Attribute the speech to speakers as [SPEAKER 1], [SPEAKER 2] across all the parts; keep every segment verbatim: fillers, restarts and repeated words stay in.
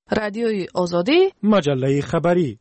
[SPEAKER 1] رادیوی آزادی،
[SPEAKER 2] مجله خبری.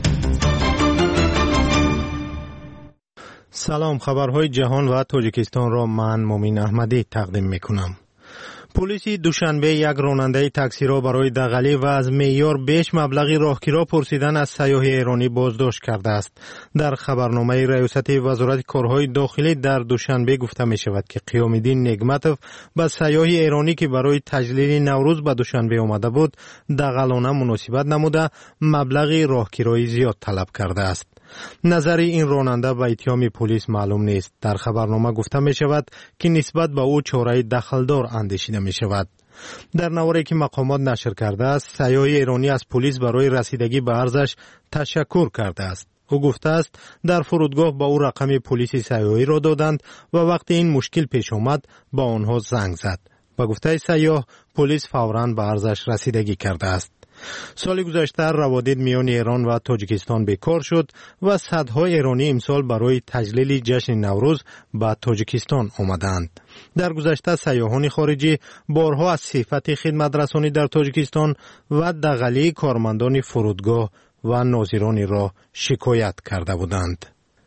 [SPEAKER 2] سلام، خبرهای جهان و تاجیکستان را من مومین احمدی تقدیم میکنم. پلیس دوشنبه یک راننده تاکسی را برای دغلی و از معیار بیش مبلغ راهگیرا پرسیدن از سیاح ایرانی بازداشت کرده است. در خبرنامه ریاست وزارت کارهای داخلی در دوشنبه گفته می شود که قیام الدین نگمتوف به سیاح ایرانی که برای تجلیل نوروز به دوشنبه آمده بود دغلانه مناسبت نموده مبلغ راهگیرایی زیاد طلب کرده است. نظر این راننده به اتهام پلیس معلوم نیست. در خبرنامه گفته می شود که نسبت به او چاره دخلدار اندیشیده می شود. در نواری که مقامات نشر کرده است، سیاح ایرانی از پلیس برای رسیدگی به عرضش تشکر کرده است. او گفته است در فرودگاه با او رقم پلیس سیاحی را دادند و وقتی این مشکل پیش آمد با آنها زنگ زد. با گفته سیاح پلیس فوراً به عرضش رسیدگی کرده است. سال گذشته روابط میان ایران و تاجیکستان بیکار شد و صدها ایرانی امسال برای تجلیل جشن نوروز به تاجیکستان آمدند. در گذشته سیاحان خارجی بارها از صفت خدمت رسانی در تاجیکستان و دغلی کارمندان فرودگاه و ناظران را شکایت کرده بودند.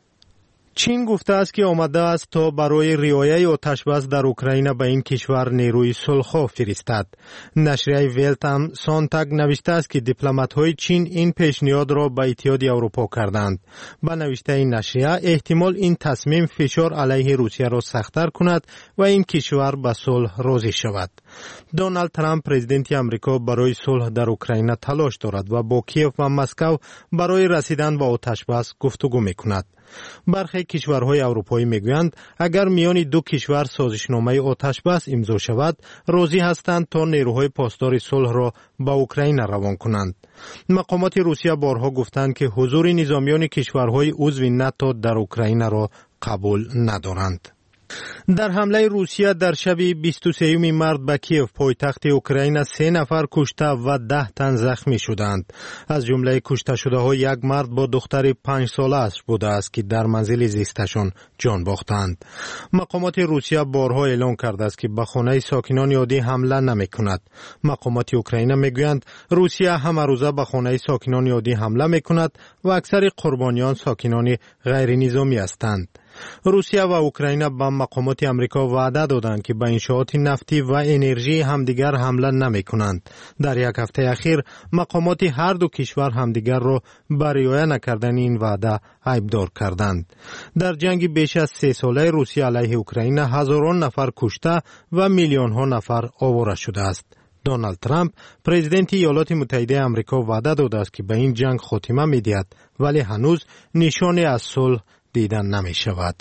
[SPEAKER 2] چین گفته است که آمده است تا برای رعایت آتشبس در اوکراین به این کشور نیروی صلح‌خواه فرستد. نشریه ولت هم سانتاگ نوشته است که دیپلمات‌های چین این پیشنهاد را به اتحاد اروپا کردند. با نوشته این نشریه احتمال این تصمیم فشار علیه روسیه را سخت‌تر کند و این کشور به صلح راضی شود. دونالد ترامپ پرزیدنت آمریکا برای صلح در اوکراین تلاش دارد و با کیف و مسکو برای رسیدن به آتشبس گفتگو می‌کند. برخی کشورهای اروپایی میگویند اگر میان دو کشور سازشنامه آتشبس امضا شود راضی هستند تا نیروهای پاسدار صلح را به اوکراین روان کنند. مقامات روسیه بارها گفتند که حضور نظامیان کشورهای عضو ناتو در اوکراین را قبول ندارند. در حمله روسیه در شب بیست و سوم مارس به کیف پایتخت اوکراین سه نفر کشته و ده تن زخمی شدند. از جمله کشته شده ها یک مرد با دختر پنج ساله است بوده است که در منزل زیستشان جان باختند. مقامات روسیه بارها اعلام کرده است که به خانه ساکنان عادی حمله نمی کند. مقامات اوکراین میگویند روسیه همه روزه به خانه ساکنان عادی حمله می کند و اکثر قربانیان ساکنان غیر نظامی هستند. روسیه و اوکراین به مقامات امریکا وعده دادند که به انشاءات نفتی و انرژی همدیگر حمله نمی کنند. در یک هفته اخیر مقامات هر دو کشور همدیگر را به رعایت نکردن این وعده عیبدار کردند. در جنگ بیش از سه ساله روسیه علیه اوکراین هزاران نفر کشته و میلیون ها نفر آواره شده است. دونالد ترامپ پرزیدنت ایالات متحده آمریکا وعده داده است که به این جنگ خاتمه می‌دهد ولی هنوز نشانه از صلح دیدن نمی شود.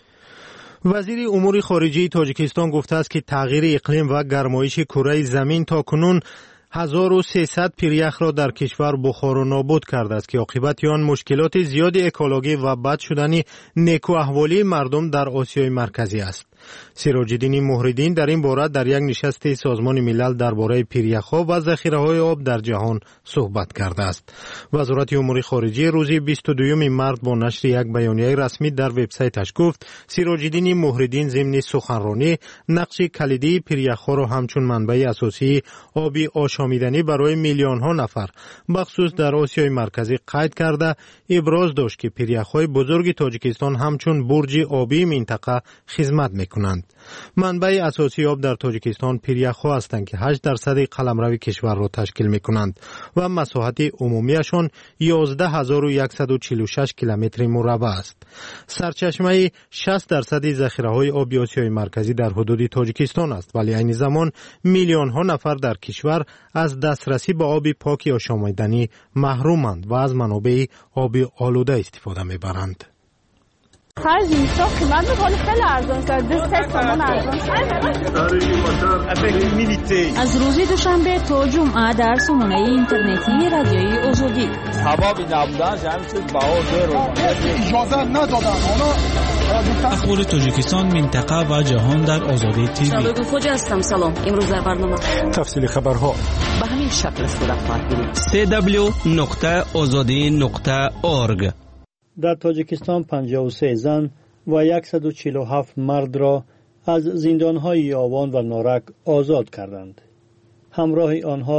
[SPEAKER 2] وزیر امور خارجه تاجیکستان گفته است که تغییر اقلیم و گرمایش کره زمین تا کنون هزار و سیصد پیریخ را در کشور بخار و نابود کرده است که عاقبت آن مشکلات زیاد اکولوژی و بد شدن نیکو احوالی مردم در آسیای مرکزی است. سراج الدین محردین در این باره در یک نشست سازمان ملل درباره پیریخ‌ها و ذخیره‌های آب در جهان صحبت کرده است. وزارت امور خارجه روز بیست و دوم مارس با نشر یک بیانیه رسمی در وبسایتش گفت سراج الدین محردین ضمن سخنرانی نقش کلیدی پیریخ‌ها را همچون منبع اساسی آب آشامیدنی برای میلیون‌ها نفر بخصوص در آسیای مرکزی قید کرده ابراز داشت که پیریخ‌های بزرگ تاجیکستان همچون برج آبی منطقه خدمت می‌کنند. منبع اساسی آب در تاجیکستان پیریخ‌ها هستند که هشت درصد قلمرو کشور را تشکیل می‌کنند و مساحت عمومیشان یازده هزار و صد و چهل و شش کیلومتر مربع است. سرچشمه شصت درصد ذخیره‌های آب آسیای مرکزی در حدود تاجیکستان است ولی عین زمان میلیون‌ها نفر در کشور از دسترسی به آب پاک آشامیدنی محرومند و از منابع آب آلوده استفاده می‌برند.
[SPEAKER 3] هر جنسا قیمت می‌کنه خیلی ارزان کرده سه تومن ارزان
[SPEAKER 4] از روز دوشنبه تا جمعه در سامانه اینترنتی رادیوی آزادی
[SPEAKER 5] ثوابی نبودن همین چیز بها رو
[SPEAKER 6] اجازه ندادن
[SPEAKER 7] اخبار تاجیکستان منطقه و جهان در آزادی تیوی.
[SPEAKER 8] سابق خوجا هستم. سلام. امروز در برنامه
[SPEAKER 2] تفصیل خبرها
[SPEAKER 8] به همین شکل صورت خواهد گرفت.
[SPEAKER 7] دبلیو دبلیو دبلیو نقطه آزادی نقطه اورگ.
[SPEAKER 9] در تاجیکستان پنجاه و سه زن و صد و چهل و هفت مرد را از زندان‌های یاوان و نارک آزاد کردند. همراه آنها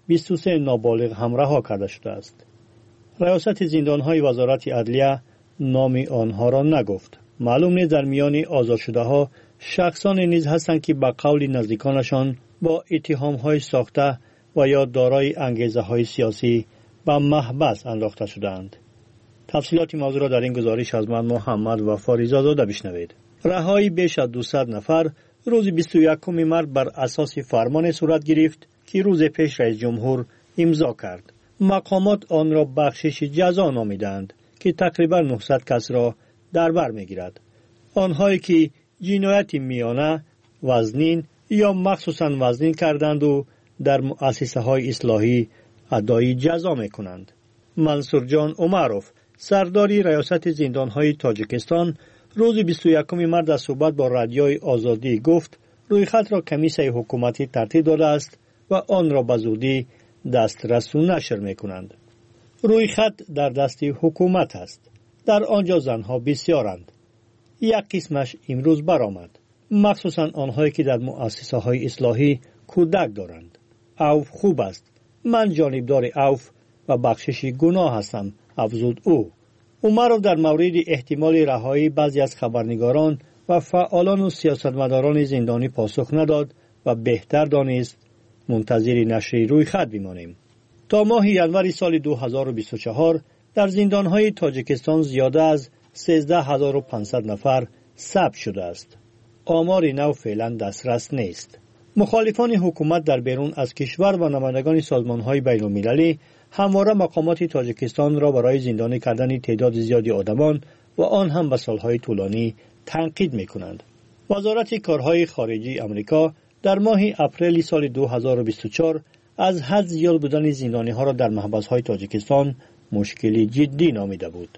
[SPEAKER 9] بیست و سه نابالغ هم رها کرده شده است. ریاست زندان‌های وزارت عدلیه نام آنها را نگفت. معلوم نیست در میان آزاد شده ها شخصانی نیز هستند که به قول نزدیکانشان با اتهام‌های ساخته و یا دارای انگیزه‌های سیاسی به محبس انداخته شدند. تفصیلات موضوع را در این گزارش از من محمد وفاری زاده بشنوید. رهایی بیش از دویست نفر روز بیست و یکم مارس بر اساس فرمان صورت گرفت که روز پیش رئیس جمهور امضا کرد. مقامات آن را بخشش جزا نامیدند که تقریبا نهصد کس را در بر میگیرد. آنهایی که جنایت میانه، وزنین یا مخصوصاً وزنین کردند و در مؤسسه های اصلاحی ادای جزا میکنند. منصور جان عمروف، سرداری ریاست زندان های تاجیکستان، روز بیست و یکم مارس در صحبت با رادیوی آزادی گفت رویخط را کمیسیون حکومتی ترتیب داده است و آن را به زودی دسترس و نشر میکنند. رویخط در دست حکومت است. در آنجا زنها بسیارند. یک قسمش امروز برآمد، مخصوصا آنهایی که در مؤسسه های اصلاحی کودک دارند. عوف خوب است. من جانبدار عوف و بخشش گناه هستم، افزود او. عمروف در مورد احتمال رهایی بعضی از خبرنگاران و فعالان و سیاستمداران زندانی پاسخ نداد و بهتر دانست منتظر نشر رویخط بمانیم. تا ماه ژانویه سال دو هزار و بیست و چهار در زندانهای تاجیکستان زیاده از سیزده هزار و پانصد نفر ثبت شده است. آمار نو فعلا دسترس نیست. مخالفان حکومت در بیرون از کشور و نمایندگان سازمانهای بین‌المللی همواره مقامات تاجیکستان را برای زندانی کردن تعداد زیادی آدمان و آن هم به سالهای طولانی تنقید می‌کنند. وزارت کارهای خارجی آمریکا در ماه اپریل سال دو هزار و بیست و چهار از حد زیاد بودن زندانی‌ها را در محبس‌های تاجیکستان مشکلی جدی نامیده بود.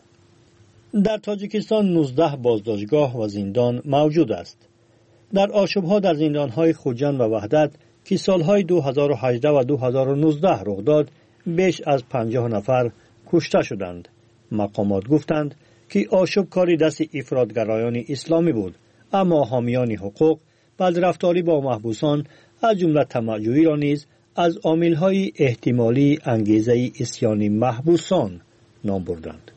[SPEAKER 9] در تاجیکستان نوزده بازداشتگاه و زندان موجود است. در آشوب‌ها در زندان‌های خوجند و وحدت که سالهای دو هزار و هجده و دو هزار و نوزده رخ داد، بیش از پنجاه نفر کشته شدند. مقامات گفتند که آشوب کاری دست افراطگرایان اسلامی بود، اما حامیان حقوق بدرفتاری با محبوسان از جمله طمع‌جویی را نیز از عامل‌های احتمالی انگیزه عصیان محبوسان نام بردند.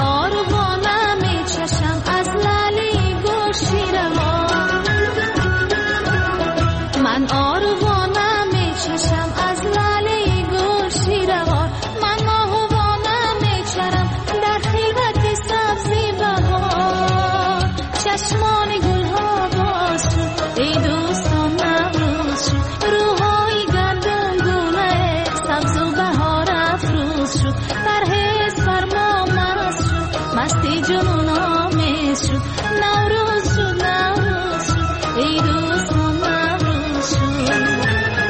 [SPEAKER 1] آروانه می چشم از لاله گل شیروان من آروانه می چشم از لاله گل شیروان من ماهوانه می چرم در خلوت سبزی بهار چشمان گل ها باز شد ای دوستان نوروز شد روحای گندم گونه سبز و بهار افروز شد پرهیز فرما مست شد مستی جنون آمیز شد نوروز شد نوروز شد ای دوستان نوروز شد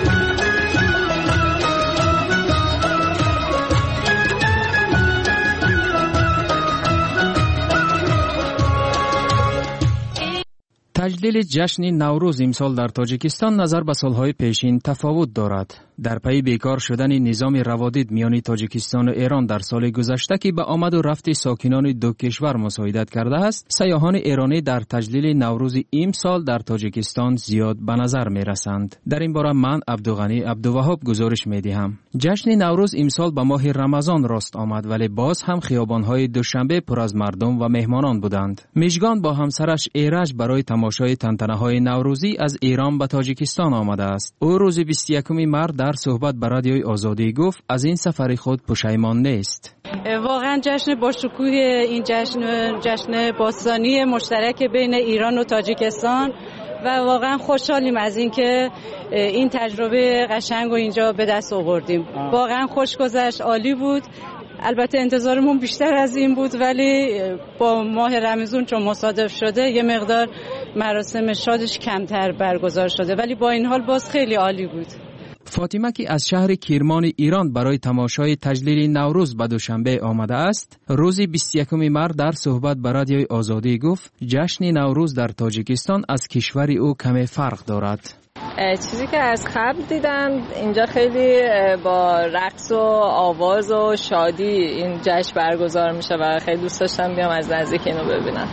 [SPEAKER 10] تجلیل جشن نوروز امسال در تاجیکستان نظر به سالهای پیشین تفاوت دارد. در پی بیکار شدن نظام روادید میان تاجیکستان و ایران در سال گذشته که به آمد و رفت ساکنان دو کشور مساعدت کرده است، سیاحان ایرانی در تجلیل نوروز امسال در تاجیکستان زیاد به نظر می رسند. در این باره من عبدالغنی عبدالوهاب گزارش می دهم. جشن نوروز امسال به ماه رمضان راست آمد، ولی باز هم خیابان‌های دوشنبه پر از مردم و مهمانان بودند. میژگان با همسرش ایرج برای تماشای تنتنه‌های نوروزی از ایران به تاجیکستان آمده است. او روز بیست و یکم مارس در صحبت به رادیوی آزادی گفت از این سفر خود پشیمان نیست.
[SPEAKER 11] واقعا جشن با شکوه این جشن جشن باستانی مشترک بین ایران و تاجیکستان و واقعا خوشحالیم از اینکه این تجربه قشنگ و اینجا به دست آوردیم. واقعا خوش گذشت، عالی بود. البته انتظارمون بیشتر از این بود، ولی با ماه رمضان چون مصادف شده یه مقدار مراسم شادش کمتر برگزار شده، ولی با این حال باز خیلی عالی بود.
[SPEAKER 10] فاطمه که از شهر کرمان ایران برای تماشای تجلیل نوروز به دوشنبه آمده است، روز بیست و یکم مارس در صحبت به رادیوی آزادی گفت جشن نوروز در تاجیکستان از کشور او کمی فرق دارد.
[SPEAKER 12] چیزی که از قبل دیدم اینجا خیلی با رقص و آواز و شادی این جشن برگزار میشه و خیلی دوست داشتم بیام از نزدیک اینو ببینم.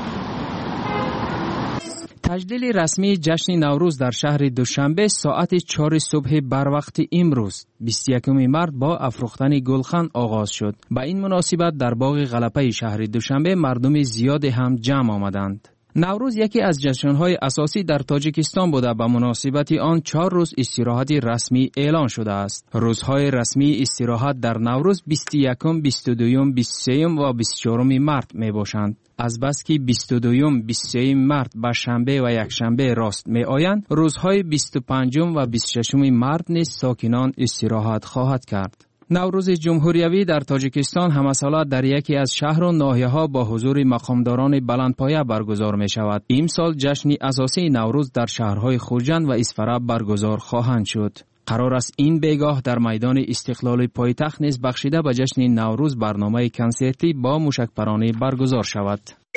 [SPEAKER 10] تجلیل رسمی جشن نوروز در شهر دوشنبه ساعت چهار صبح بر وقت امروز بیست و یکم مارس با افروختن گلخن آغاز شد. با این مناسبت در باغ غلپه شهر دوشنبه مردم زیادی هم جمع آمدند. نوروز یکی از جشن‌های اساسی در تاجیکستان بوده. به مناسبت آن چهار روز استراحت رسمی اعلان شده است. روزهای رسمی استراحت در نوروز بیست و یکم، بیست و دوم، بیست و سوم و بیست و چهارم مارس می باشند. از بس که بیست و دوم، بیست و سوم مارس به شنبه و یک شنبه راست می آیند، روزهای بیست و پنجم و بیست و ششم مارس نیز ساکنان استراحت خواهد کرد. نوروز جمهوریوی در تاجیکستان همساله در یکی از شهر و ناحیه‌ها با حضور مقامداران بلندپایه برگزار می شود. امسال جشن اساسی نوروز در شهرهای خوجند و اسفراب برگزار خواهند شد. قرار است این بیگاه در میدان استقلال پایتخت نیز بخشیده به جشن نوروز برنامه کنسرتی با موشکپرانی برگزار شود.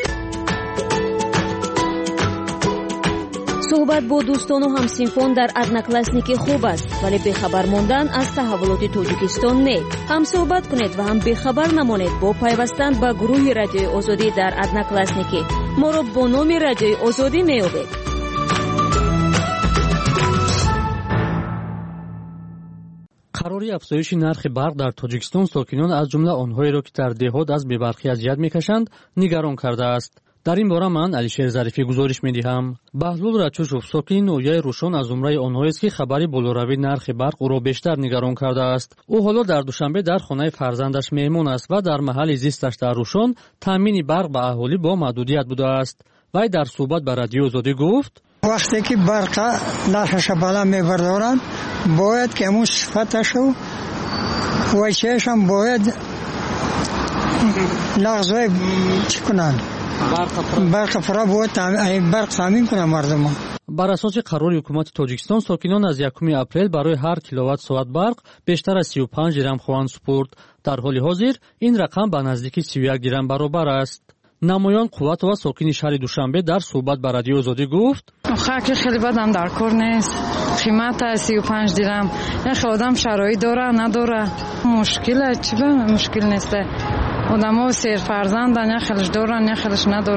[SPEAKER 4] صحبت با دوستان و همسینفون در ادناکلاسنیک خوب است، ولی بخبر ماندن از تحولات تاجیکستان نه. هم صحبت کنید و هم بخبر نمانید با پیوستن به گروه رادیوی آزادی در ادناکلاسنیک. ما را با نام رادیوی آزادی میابید.
[SPEAKER 9] قراری افزایش نرخ برق در تاجیکستان ساکنان از جمله آنهایی را که در دهات از بی‌برقی اذیت می‌کشند نگران کرده است. در این باره من علیشیر ظریفی گزارش می‌دهم. بهلول رچوشوف ساکن نویای روشن از زمره آنهایی است که خبری بالوروی نرخ برق او را بیشتر نگران کرده است. او حالا در دوشنبه در خانه فرزندش مهمان است و در محل زیستش در روشن تامین برق به اهالی با محدودیت بوده است. وی در صحبت با رادیو آزادی گفت:
[SPEAKER 13] وقتی که برق نرخش بالا می‌بردارند باید که اون صفتش و وایچهش هم باید نقضای چی کنند، برق فرا باید برق تامین کنند مردم.
[SPEAKER 9] بر اساس قرار حکومت تاجیکستان ساکنان از یکم اپریل برای هر کیلووات ساعت برق بیشتر از سی و پنج درم خواهند سپرد. در حال حاضر این رقم به نزدیک سی و یک درم برابر است. نمایان قوت و ساکن شهر دوشنبه در صحبت با رادیو آزادی گفت:
[SPEAKER 14] خاک خیلی بدم در کار نیست، قیمت سی و پنج درم، یه آدم شرایط داره نداره، مشکل چی به مشکل نیست. آدم ها سیر فرزندن، یه خیلش دارن یه خیلش نداره.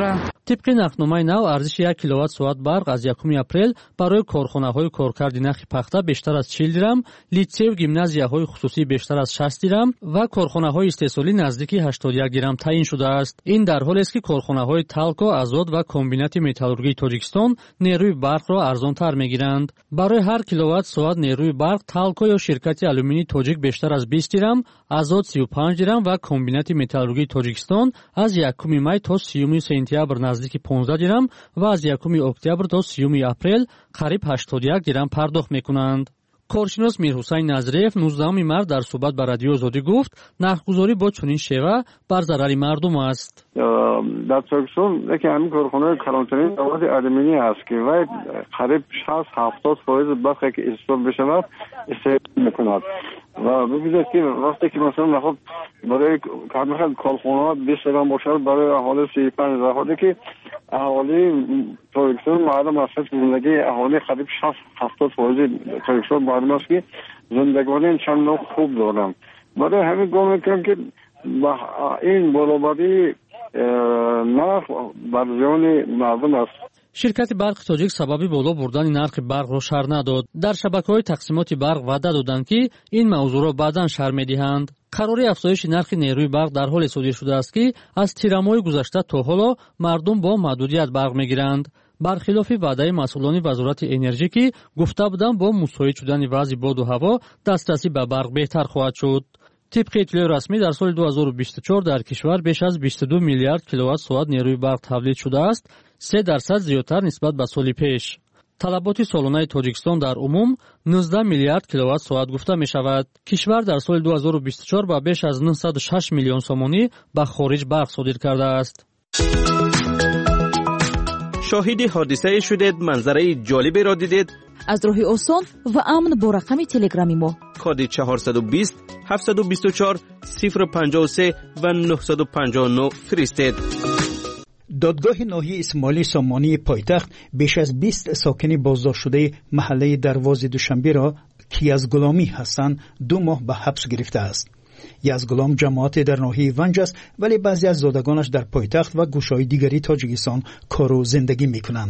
[SPEAKER 15] طبق نرخنامه نو ارزش یک کیلووات ساعت برق از یکم اپریل برای کارخانه‌های کارکرد نخ پخته بیشتر از چهل درم، لیسه و گیمنازیاهای خصوصی بیشتر از شصت درم و کارخانه‌های استحصالی نزدیک هشتاد و یک درم تعیین شده است. این در حالی است که کارخانه‌های تالکو، آزاد و کمبینات متالورژی تاجیکستان نیروی برق را ارزان‌تر می‌گیرند. برای هر کیلووات ساعت نیروی برق تالکو یا شرکت آلومینی تاجیک بیشتر از بیست درم، آزاد سی و پنج درم و کمبینات متالورژی تاجیکستان از یکم می تا سیوم سپتامبر نزدیک پانزده درم و از یکم اکتبر تا سیوم اپریل قریب هشتاد و یک درم پرداخت می‌کنند. کارشناس میرحسین نظریف نوزدهم مارس در صحبت با رادیو آزادی گفت نرخ‌گذاری با چنین شیوه بر ضرر مردم است.
[SPEAKER 16] در تاجیکستان یکی همین کارخانه کلانتری مواد آلومینی است که وای قریب شصت هفتاد درصد برقی که استفاده بشود استفاده می‌کند و ببینید که وقتی که مثلا خب برای کارخانه کارخانه‌ها بیست درم باشد برای اهالی سی و پنج درصد که اهالی تاجیکستان معلوم است که زندگی اهالی قریب شصت هفتاد درصد تاجیکستان معلوم است که زندگانی چند نوع خوب دارند. برای همین گمان می‌کنم که این برابری نرخ بر زیان مردم است.
[SPEAKER 15] شرکت برق تاجیک سببی بالا بردن نرخ برق را شرح نداد. در شبکه‌های تقسیمات برق وعده دادند که این موضوع را بعداً شرح می‌دهند. قراری افزایش نرخ نیروی برق در حال صادر شده است که از تیرماه گذشته تا حالا مردم با محدودیت برق می‌گیرند. برخلاف وعده مسئولان وزارت انرژی که گفته بودند با مساعد شدن وضع باد و هوا دسترسی به برق بهتر خواهد شد. طبق اطلاع رسمی در سال دو هزار و بیست و چهار در کشور بیش از بیست و دو میلیارد کیلووات ساعت نیروی برق تولید شده است، سه درصد زیادتر نسبت به سال پیش. طلبات سالانه تاجیکستان در عموم نوزده میلیارد کیلووات ساعت گفته می شود. کشور در سال دو هزار و بیست و چهار با بیش از نهصد و شش میلیون سومانی به خارج برق صادر کرده است.
[SPEAKER 17] شاهد حادثه شدید، منظره جالبی را دیدید؟
[SPEAKER 18] از راه آسان و امن با رقم تلگرامی ما
[SPEAKER 17] کد چهارصد و بیست هفتصد و بیست و چهار صفر پنجاه و سه و نهصد و پنجاه و نه فرستید.
[SPEAKER 9] دادگاه ناحیه اسماعیل سامانی پایتخت بیش از بیست ساکن بازداشت شده محله دروازه دوشنبه را که از غلامی هستند دو ماه به حبس گرفته است. یزدگلام جماعت در ناحیه ونج است ولی بعضی از زادگانش در پایتخت و گوشه‌های دیگری تاجیکستان کار و زندگی میکنند.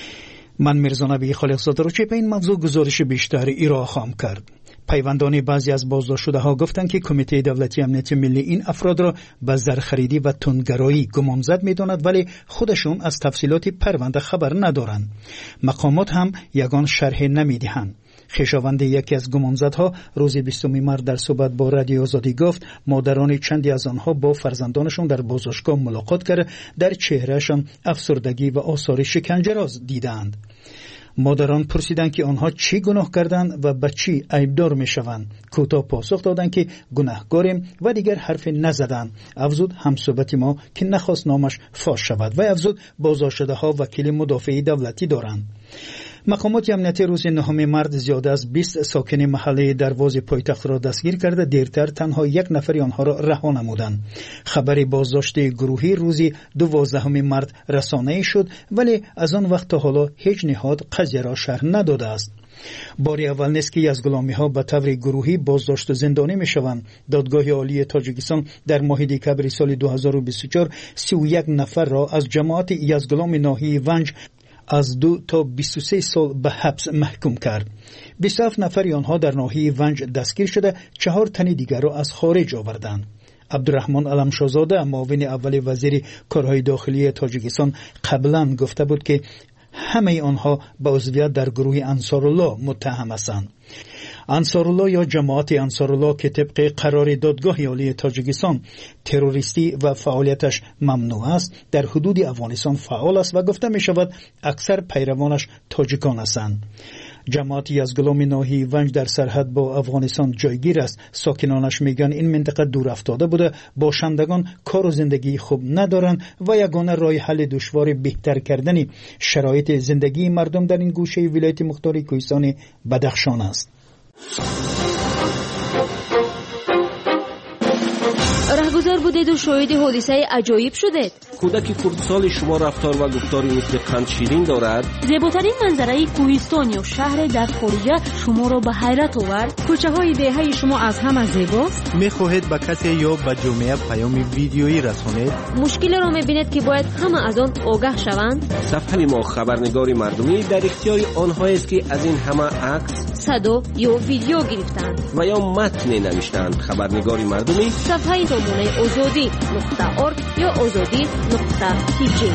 [SPEAKER 9] من میرزا نبی خالقزاده را چه به این موضوع گزارش بیشتر ارائه خواهم کرد. پیوندان بعضی از بازداشت شده ها گفتند که کمیته دولتی امنیت ملی این افراد را به زرخریدی و تندگرایی گمانزد می‌داند ولی خودشون از تفصیلات پرونده خبر ندارند. مقامات هم یگان شرح نمی‌دهند. خویشاوند یکی از گمانزدها روز بیستم مارس در صحبت با رادیو آزادی گفت مادران چندی از آنها با فرزندانشان در بازداشتگاه ملاقات کرده در چهرهشان افسردگی و آثار شکنجه را دیدند. مادران پرسیدند که آنها چی گناه کردند و به چی عیبدار می شوند. کوتاه پاسخ دادند که گناهکاریم و دیگر حرف نزدند. افزود همصحبت ما که نخواست نامش فاش شود و افزود بازداشت شده ها وکیل مدافع دولتی دارند. مقامات امنیتی روز نهم مارس زیاده از بیست ساکن محله دروازه پایتخت را دستگیر کرده دیرتر تنها یک نفر آنها را رها نمودند. خبر بازداشت گروهی روز دوازدهم مارس رسانه‌ای شد ولی از آن وقت تا حالا هیچ نهاد قضیه را شرح نداده است. باری اول نیست که یزدگلامی ها به طور گروهی بازداشت و زندانی می شوند. دادگاه عالی تاجیکستان در ماه دکمبر سال دو هزار و بیست و چهار سی و یک نفر را از جماعت یزدگلام ناحیه ونج از دو تا بیست و سه سال به حبس محکوم کرد. بیست و هفت نفر آنها در ناحیه ونج دستگیر شده، چهار تن دیگر را از خارج آوردند. عبدالرحمن علمشاهزاده معاون اول وزیر کارهای داخلی تاجیکستان قبلا گفته بود که همه آنها به عضویت در گروه انصارالله متهم هستند. انصارالله یا جماعت انصارالله که طبق قرار دادگاه عالی تاجیکستان تروریستی و فعالیتش ممنوع است در حدود افغانستان فعال است و گفته می شود اکثر پیروانش تاجیکان هستند. جماعت یزدگلام ناحیه ونج در سرحد با افغانستان جایگیر است. ساکنانش میگن این منطقه دور افتاده بوده، باشندگان کار و زندگی خوب ندارند و یگانه راه حل دشوار بهتر کردن شرایط زندگی مردم در این گوشه ولایت مختار کوهستان بدخشان است.
[SPEAKER 4] راهگذار بسیار بودید و شاهد حادثه عجایب شدید.
[SPEAKER 17] کودک کردسال شما رفتار و گفتاری مثل قند شیرین دارد.
[SPEAKER 4] زیباترین منظره کوهستان یا شهر در خارج شما را به حیرت آورد. کوچه های دهه شما از همه زیباست.
[SPEAKER 2] میخواهید به کسی یا به جامعه پیام ویدیویی رسانید؟
[SPEAKER 4] مشکل را میبینید که باید همه از آن آگاه شوند.
[SPEAKER 17] صفحه ما خبرنگاری مردمی در اختیار آنها است که از این همه عکس،
[SPEAKER 4] صدا یا ویدیو گرفتند
[SPEAKER 17] و یا متن نوشتند. خبرنگاری مردمی
[SPEAKER 4] صفحه نمونه آزادی نقطه ارگ یا آزادی نقطه تی جی.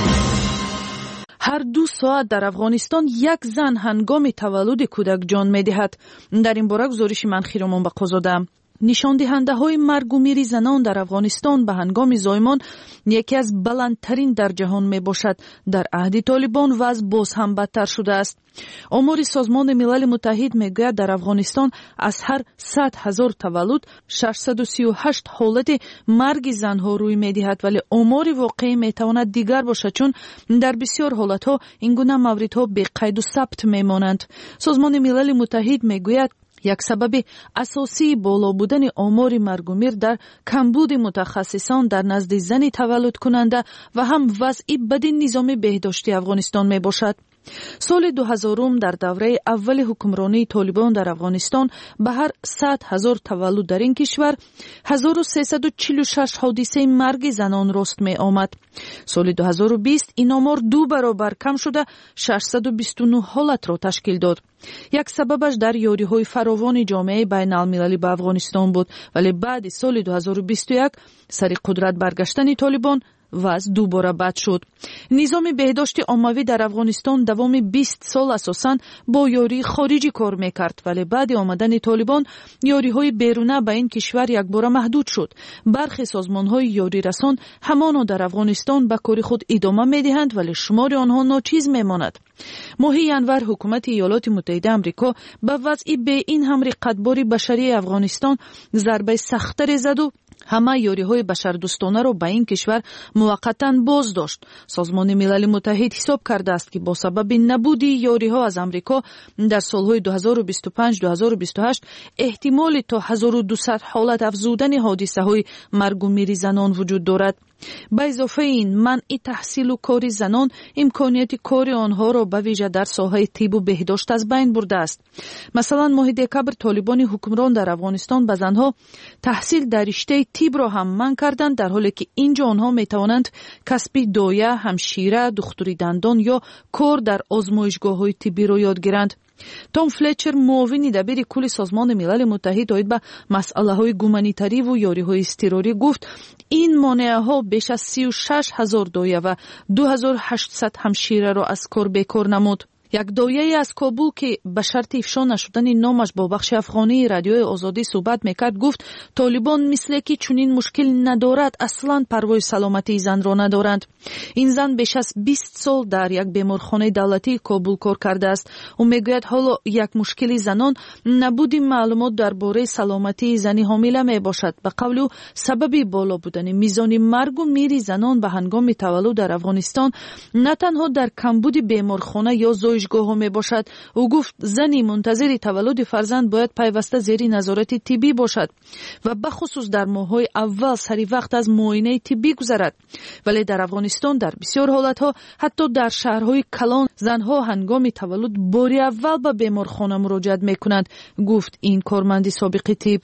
[SPEAKER 19] هر دو ساعت در افغانستان یک زن هنگام تولد کودک جان می‌دهد. در این باره گزارش منخی را منبع دادم. نشان دهنده های مرگ و میر زنان در افغانستان به هنگام زایمان یکی از بلندترین در جهان می باشد. در عهد طالبان وضع باز هم بدتر شده است. آمار سازمان ملل متحد می گوید در افغانستان از هر صد هزار تولد ششصد و سی و هشت حالت مرگ زنها روی می دهد، ولی آمار واقعی می تواند دیگر باشد، چون در بسیار حالت ها این گونه موردها بی قید و ثبت می مانند. سازمان ملل متحد می گوید یک سبب اساسی بالا بودن آمار مرگ و میر در کمبود متخصصان در نزد زن تولد کننده و هم وضعی بدین نظام بهداشتی افغانستان می باشد. سال دو هزارم در دوره اول حکمرانی طالبان در افغانستان به هر صد هزار تولد در این کشور هزار و سیصد و چهل و شش حادثه مرگ زنان رست می آمد. سال دو هزار و بیست این آمار دو برابر کم شده ششصد و بیست و نه حالت را تشکیل داد. یک سببش در یاری های فراوان جامعه بین المللی به افغانستان بود، ولی بعد سال دو هزار و بیست و یک سر قدرت برگشتن طالبان وضع دوباره بد شد. نظام بهداشت عمومی در افغانستان دوام بیست سال اساساً با یاری خارجی کار میکرد، ولی بعد آمدن طالبان یاری های بیرونه به این کشور یک بار محدود شد. برخی سازمان های یاری رسان همانا در افغانستان به کار خود ادامه میدهند، ولی شمار آنها ناچیز میماند. ماه ینور حکومت ایالات متحده آمریکا به وضعی به این هم رقتباری بشری افغانستان ضربه سخت‌تر زد و همه یاری های بشردوستانه را به این کشور موقتا باز داشت. سازمان ملل متحد حساب کرده است که با سبب نبودی یاری ها از امریکا در سالهای دو هزار و بیست و پنج دو هزار و بیست و هشت احتمال تا هزار و دویست حالت افزودن حادثه های مرگ و میر زنان وجود دارد. به اضافه این منع تحصیل و کار زنان امکانیت کار آنها را به ویژه در ساحه طب و بهداشت از بین برده است. مثلا ماه دکبر طالبان حکمران در افغانستان به زنها تحصیل در رشته طب را هم منع کردند، در حالی که اینجا آنها می توانند کسب دایه، همشیره، دکتری دندان یا کار در آزمایشگاه‌های طبی را یاد گیرند. توم فلچر معاون دبیر کل سازمان ملل متحد اوید به مسئله های گومانیتاری و یاری های اضطراری گفت این مانعه ها بیش از سی و شش هزار دایه و دو هزار و هشتصد همشیره را از کار بیکار نمود. یک دایه از کابل که به شرط افشا نشدن نامش با بخش افغانی رادیوی آزادی صحبت میکرد گفت طالبان مثل که چنین مشکل ندارد اصلا پروای سلامتی زن را ندارند. این زن بیش از بیست سال در یک بیمارخانه دولتی کابل کار کرده است و میگوید حالا یک مشکل زنان نبود معلومات درباره سلامتی زنی حامله می باشد. به قول او سبب بالا بودن میزان مرگ و میر زنان به هنگام تولد در افغانستان نه تنها در کمبود بیمارخانه یا زایشگاه می باشد. او گفت زنی منتظر تولد فرزند باید پیوسته زیر نظارت طبی باشد و بخصوص در ماه‌های اول سری وقت از معاینه طبی گذرد. ولی در افغانستان در بسیار حالتها حتی در شهرهای کلان زنها هنگام تولد باری اول به بیمارخانه مراجعت میکنند، گفت این کارمند سابق طب.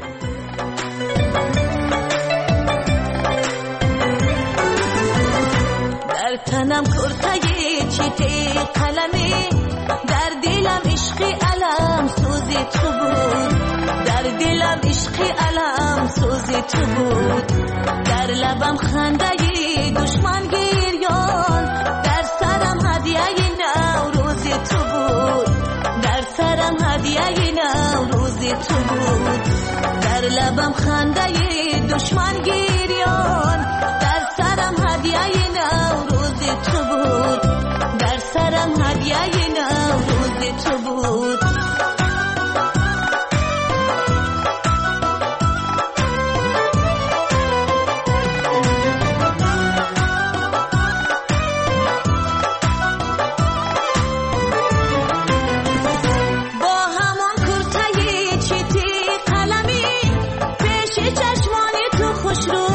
[SPEAKER 1] در تنم کرتای چیتی قلمی، در دلم عشقی علم سوزی تو بود، در دلم عشقی علم سوزی تو بود، در لبم خنده دشمن گریان، در سرم هدیه نوروزی تو بود، در سرم هدیه نوروزی تو بود، در لبم خنده دشمن گریان، در سرم هدیه نوروزی تو بود، در سرم هدیه نوروزی تو بود. رو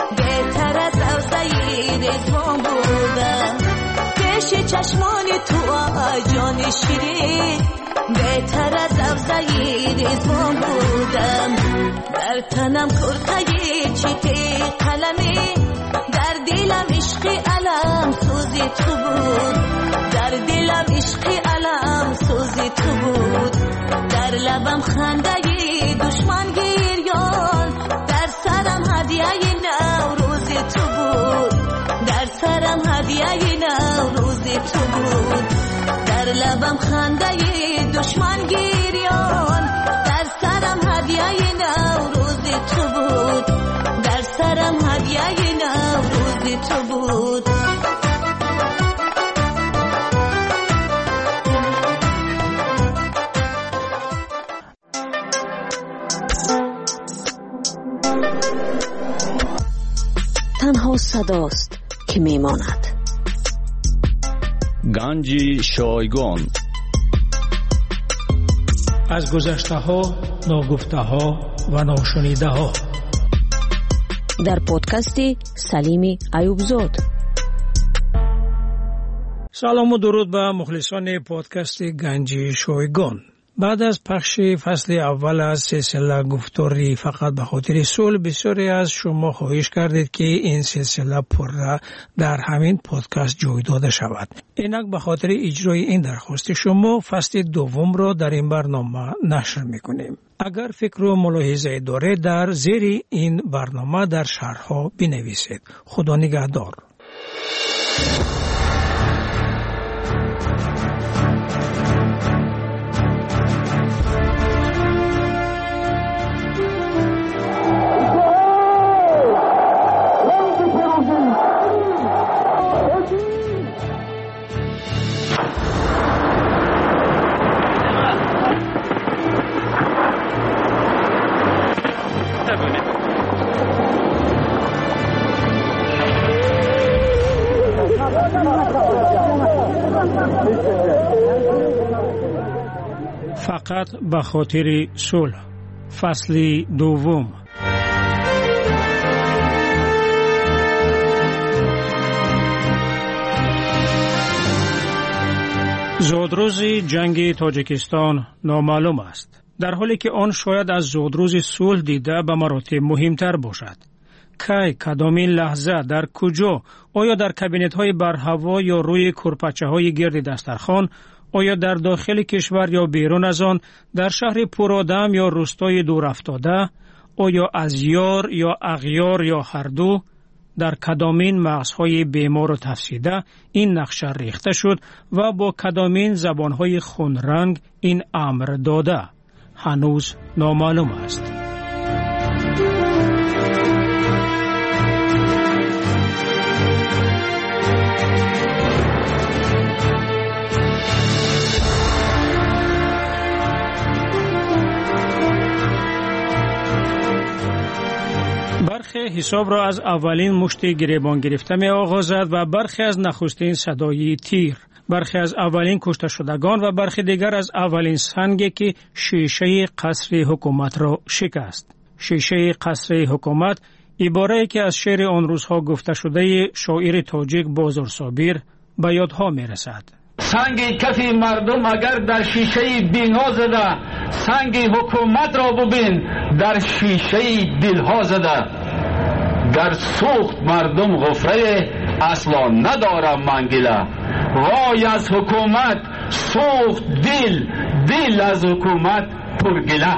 [SPEAKER 1] بهتر از روزه رضوان بودم پیش چشمان تو آی جان شیرین بهتر از روزه رضوان بودم در تنم کرته چیتی قلمی در دلم عشقی علم سوزی تو بود در دلم عشقی علم سوزی تو بود در لبم خنده دشمن گریان در سرم هدیه نوروزی تو بود در سرم هدیه نوروزی تو بود در لبم خنده دشمن گریان در سرم هدیه نوروزی تو بود در سرم هدیه نوروزی تو بود
[SPEAKER 4] تنها صداست که میماند.
[SPEAKER 5] گنج شایگان
[SPEAKER 20] از گذشته ها، ناگفته ها و ناشنیده ها
[SPEAKER 4] در پادکست سلیم ایوبزاد.
[SPEAKER 20] سلام و درود به مخلصان پادکست گنج شایگان. بعد از پخش فصل اول از سلسله گفتاری فقط به خاطر صلح بسیاری از شما خواهش کردید که این سلسله پر در همین پادکست جای داده شود. اینک به خاطر اجرای این درخواست شما فصل دوم را در این برنامه نشر میکنیم. اگر فکر و ملاحظه داره در زیر این برنامه در شرح‌ها بنویسید. خدا نگهدار. فقط به خاطر صلح فصل دوم. زودروز جنگ تاجیکستان نامعلوم است، در حالی که آن شاید از زودروز صلح دیده به مراتب مهمتر باشد. کی، کدامین لحظه، در کجا؟ آیا در کابینت های بر هوا یا روی کرپچه های گرد دسترخوان؟ آیا در داخل کشور یا بیرون از آن، در شهر پرآدم یا روستای دور افتاده؟ آیا از یار یا اغیار یا هر دو؟ در کدامین مغزهای بیمار و تفسیده این نقشه ریخته شد و با کدامین زبانهای خونرنگ این امر داده؟ هنوز نامعلوم است. برخی حساب را از اولین مشت گریبان گرفته می آغازد و برخی از نخستین صدای تیر، برخی از اولین کشته شدگان و برخی دیگر از اولین سنگی که شیشه قصر حکومت را شکست. شیشه قصر حکومت عباره‌ای که از شعر آن روزها گفته شده شاعر تاجیک بازار صابر به یادها می رسد.
[SPEAKER 21] سنگ کف مردم اگر در شیشه بینا زده، سنگ حکومت را ببین در شیشه دلها زده. در سوخت مردم غفره اصلا نداره منگله، وای از حکومت سوخت دل، دل از حکومت پرگله.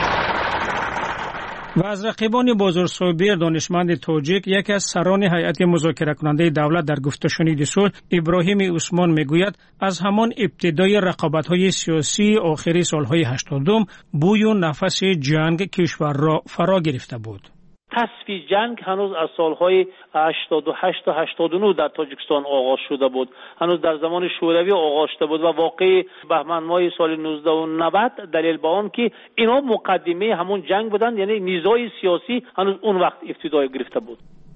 [SPEAKER 20] و از رقیبان بازار صابر دانشمند تاجیک یکی از سران هیئت مذاکره کننده دولت در گفته شنید صلح ابراهیم عثمان میگوید از همان ابتدای رقابت‌های سیاسی آخر سال‌های هشتادم بوی و نفس جنگ کشور را فرا گرفته بود.
[SPEAKER 22] تصفیه جنگ هنوز از سالهای هشتاد و هشت تا هشتاد و نه در تاجیکستان آغاز شده بود، هنوز در زمان شوروی آغاز شده بود و واقع بهمن ماه سال نوزده و نود دلیل به آن که اینا مقدمه همون جنگ بودند، یعنی نزاع سیاسی هنوز اون وقت ابتدای گرفته بود.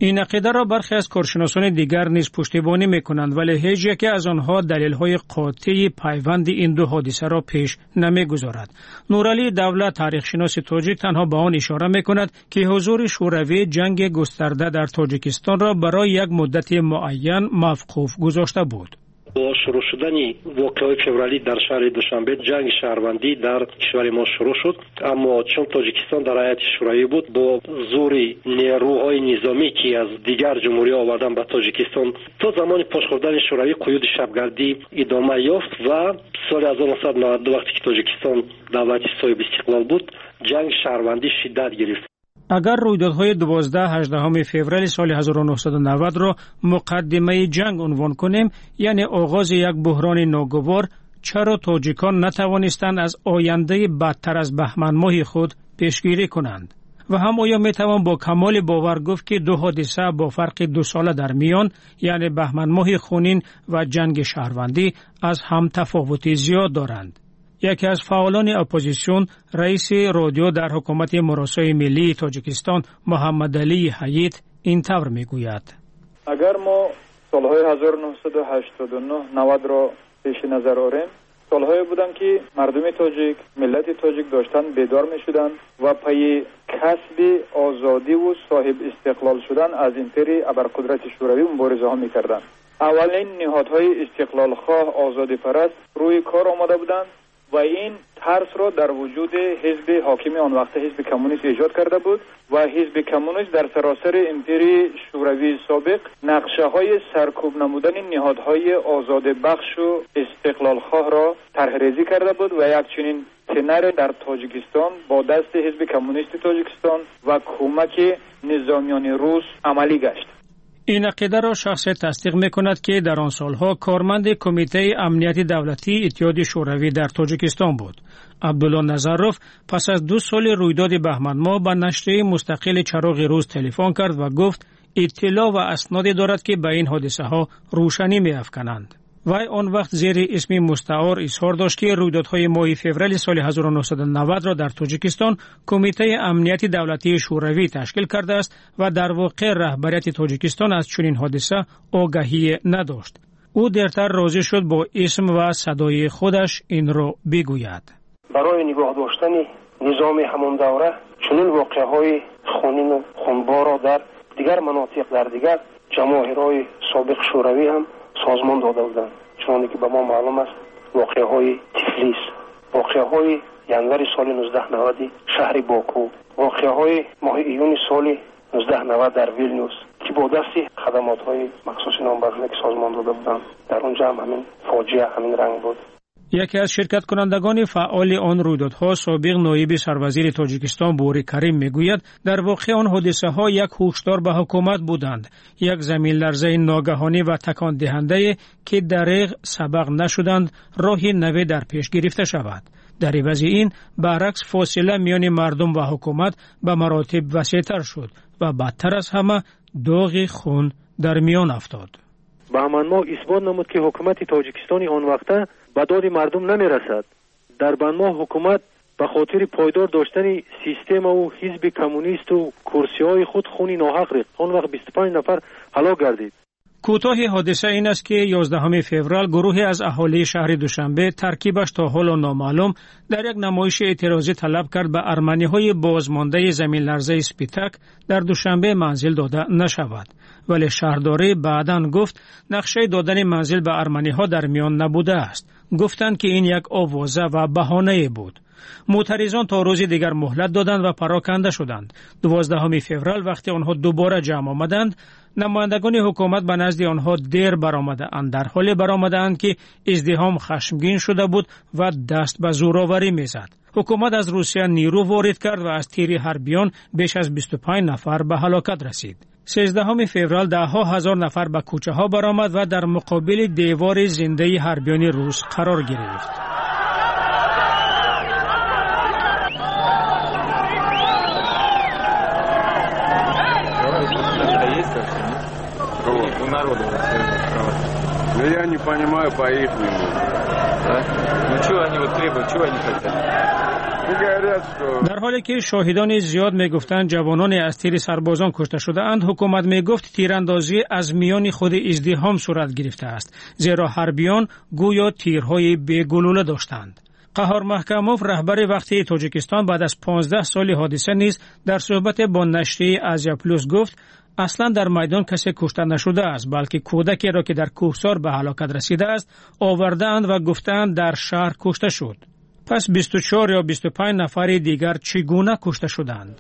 [SPEAKER 20] این عقیده را برخی از کارشناسان دیگر نیز پشتیبانی میکنند، ولی هیچ یک از آنها دلیل‌های قاطع پیوند این دو حادثه را پیش نمیگذارد. نورعلی دولت تاریخ‌شناس تاجیک تنها به آن اشاره میکند که حضور شوروی جنگ گسترده در تاجیکستان را برای یک مدت معین موقوف گذاشته بود.
[SPEAKER 3] با شروع شدن واقعه فوریه در شهر دوشنبه جنگ شهروندی در کشور ما شروع شد، اما چون تاجیکستان در هیئت شورایی بود با زور نیروهای نظامی که از دیگر جمهوری آوردن به تاجیکستان تا زمان پاش خوردن شوروی قیود شبگردی ادامه یافت و سال هزار و نهصد و نود و دو وقتی که تاجیکستان دولت صاحب استقلال بود جنگ شهروندی شدت گرفت.
[SPEAKER 20] اگر رویدادهای دوازده هجدهم فوریه سال هزار و نهصد و نود را مقدمه جنگ عنوان کنیم، یعنی آغاز یک بحران ناگوار، چرا تاجیکان نتوانستند از آینده بدتر از بهمن ماه خود پیشگیری کنند؟ و هم آیا میتوان با کمال باور گفت که دو حادثه با فرق دو ساله در میان، یعنی بهمن ماه خونین و جنگ شهروندی، از هم تفاوتی زیاد دارند؟ یکی از فعالان اپوزیسیون، رئیس رادیو در حکومت مراسای ملی تاجیکستان محمد علی حییت این طور میگوید:
[SPEAKER 6] اگر ما سالهای هزار و نهصد و هشتاد و نه نود را پیش نظر آوریم، سالهایی بودند که مردم تاجیک، ملت تاجیک داشتن بیدار میشدند و پای کسب آزادی و صاحب استقلال شدن از امپری ابرقدرت شوروی مبارزه ها میکردند. اولین نهادهای استقلال خواه آزادی پرست روی کار آمده بودند و این ترس را در وجود حزب حاکم آن وقت حزب کمونیست ایجاد کرده بود و حزب کمونیست در سراسر امپری شوروی سابق نقشه های سرکوب نمودن نهادهای آزاد بخش و استقلال خواه را طرح ریزی کرده بود و یک چنین تنر در تاجیکستان با دست حزب کمونیست تاجیکستان و کمک نظامیان روس عملی گشت.
[SPEAKER 20] این عقیده را شخصی تصدیق می‌کند که در آن سالها کارمند کمیته امنیت دولتی اتحاد شوروی در تاجیکستان بود. عبدالله نظروف پس از دو سال رویداد بهمن ماه به نشریه مستقل چراغ روز تلفن کرد و گفت اطلاع و اسنادی دارد که به این حادثه ها روشنی می‌افکنند. وی آن وقت زیر اسم مستعار اظهار داشت که رویدادهای ماه فوریه سال هزار و نهصد و نود را در تاجیکستان کمیته امنیت دولتی شوروی تشکیل کرده است و در واقع رهبریت تاجیکستان از چنین حادثه آگاهی نداشت. او دیرتر راضی شد با اسم و صدای خودش این را بگوید.
[SPEAKER 3] برای نگاه داشتن نظام همان دوره چنین واقعه‌های خونین و خونبار را در دیگر مناطق در دیگر جماهیرهای سابق شوروی هم سازمان داده بودند. چون که به ما معلوم است واقعه های تفلیس، واقعه های ینور سال نوزده نود شهر باکو، واقعه های ماه ایون سال نوزده نود در ویلنیوس که با دست خدمات های مخصوص نامبرانه که سازمان داده بودند در اونجا هم همین فاجعه همین رنگ بود.
[SPEAKER 20] یکی از شرکت کنندگان فعال آن رویدادها سابق نایب سروزیر تاجیکستان بوری کریم میگوید در واقع آن حادثه ها یک هشدار به حکومت بودند، یک زمین لرزه ناگهانی و تکان دهنده که دریغ سبق نشدند راهی نوی در پیش گرفته شود. در عوض این برعکس فاصله میان مردم و حکومت به مراتب وسیع‌تر شد و بدتر از همه داغ خون در میان افتاد.
[SPEAKER 23] بهمن ماه اثبات نمود که حکومت تاجیکستان آن وقته به داد مردم نمی رسد. در بهمن ماه حکومت به خاطر پایدار داشتن سیستم و حزب کمونیست و کرسی های خود خونی ناحق ریخت. آن وقت بیست و پنج نفر هلاک گردید.
[SPEAKER 20] کوتاه حادثه این است که یازدهم فوریه گروهی از اهالی شهر دوشنبه ترکیبش تا حالا نامعلوم در یک نمایش اعتراضی طلب کرد به ارمنی‌های بازمانده زمین لرزه اسپیتک در دوشنبه منزل داده نشود، ولی شهرداری بعداً گفت نقشه دادن منزل به ارمنی‌ها در میان نبوده است. گفتند که این یک آوازه و بهانه بود. معترضان تا روز دیگر مهلت دادند و پراکنده شدند. دوازدهم فوریه وقتی آنها دوباره جمع آمدند، نمایندگان حکومت به نزد آنها دیر برآمدند، در حالی برآمدند که ازدحام خشمگین شده بود و دست به زورآوری میزد. حکومت از روسیه نیرو وارد کرد و از تیر حربیان بیش از بیست و پنج نفر به هلاکت رسید. سیزدهم فوریه ده ها هزار نفر به کوچه ها برآمد و در مقابل دیوار زنده حربیان روس قرار گرفت.
[SPEAKER 24] Ну я не понимаю по-ихнему.
[SPEAKER 25] Ну что они вот требуют, чего они хотят?
[SPEAKER 22] در حالی که شاهدان زیاد میگفتند جوانان از تیر سربازان کشته شده اند، حکومت میگفت تیراندازی از میان خود ازدحام صورت گرفته است، زیرا حربیان گویا تیرهای بی‌گلوله داشتند. قهار محکموف رهبر وقتی تاجیکستان بعد از پانزده سال حادثه نیز در صحبت با نشریه آزیا پلوس گفت اصلا در میدان کسی کشته نشده است، بلکه کودکی را که در کوهسار به هلاکت رسیده است آوردند و گفتند در شهر کشته شد. پس بیست و چهار یا بیست و پنج نفر دیگر چگونه کشته شدند؟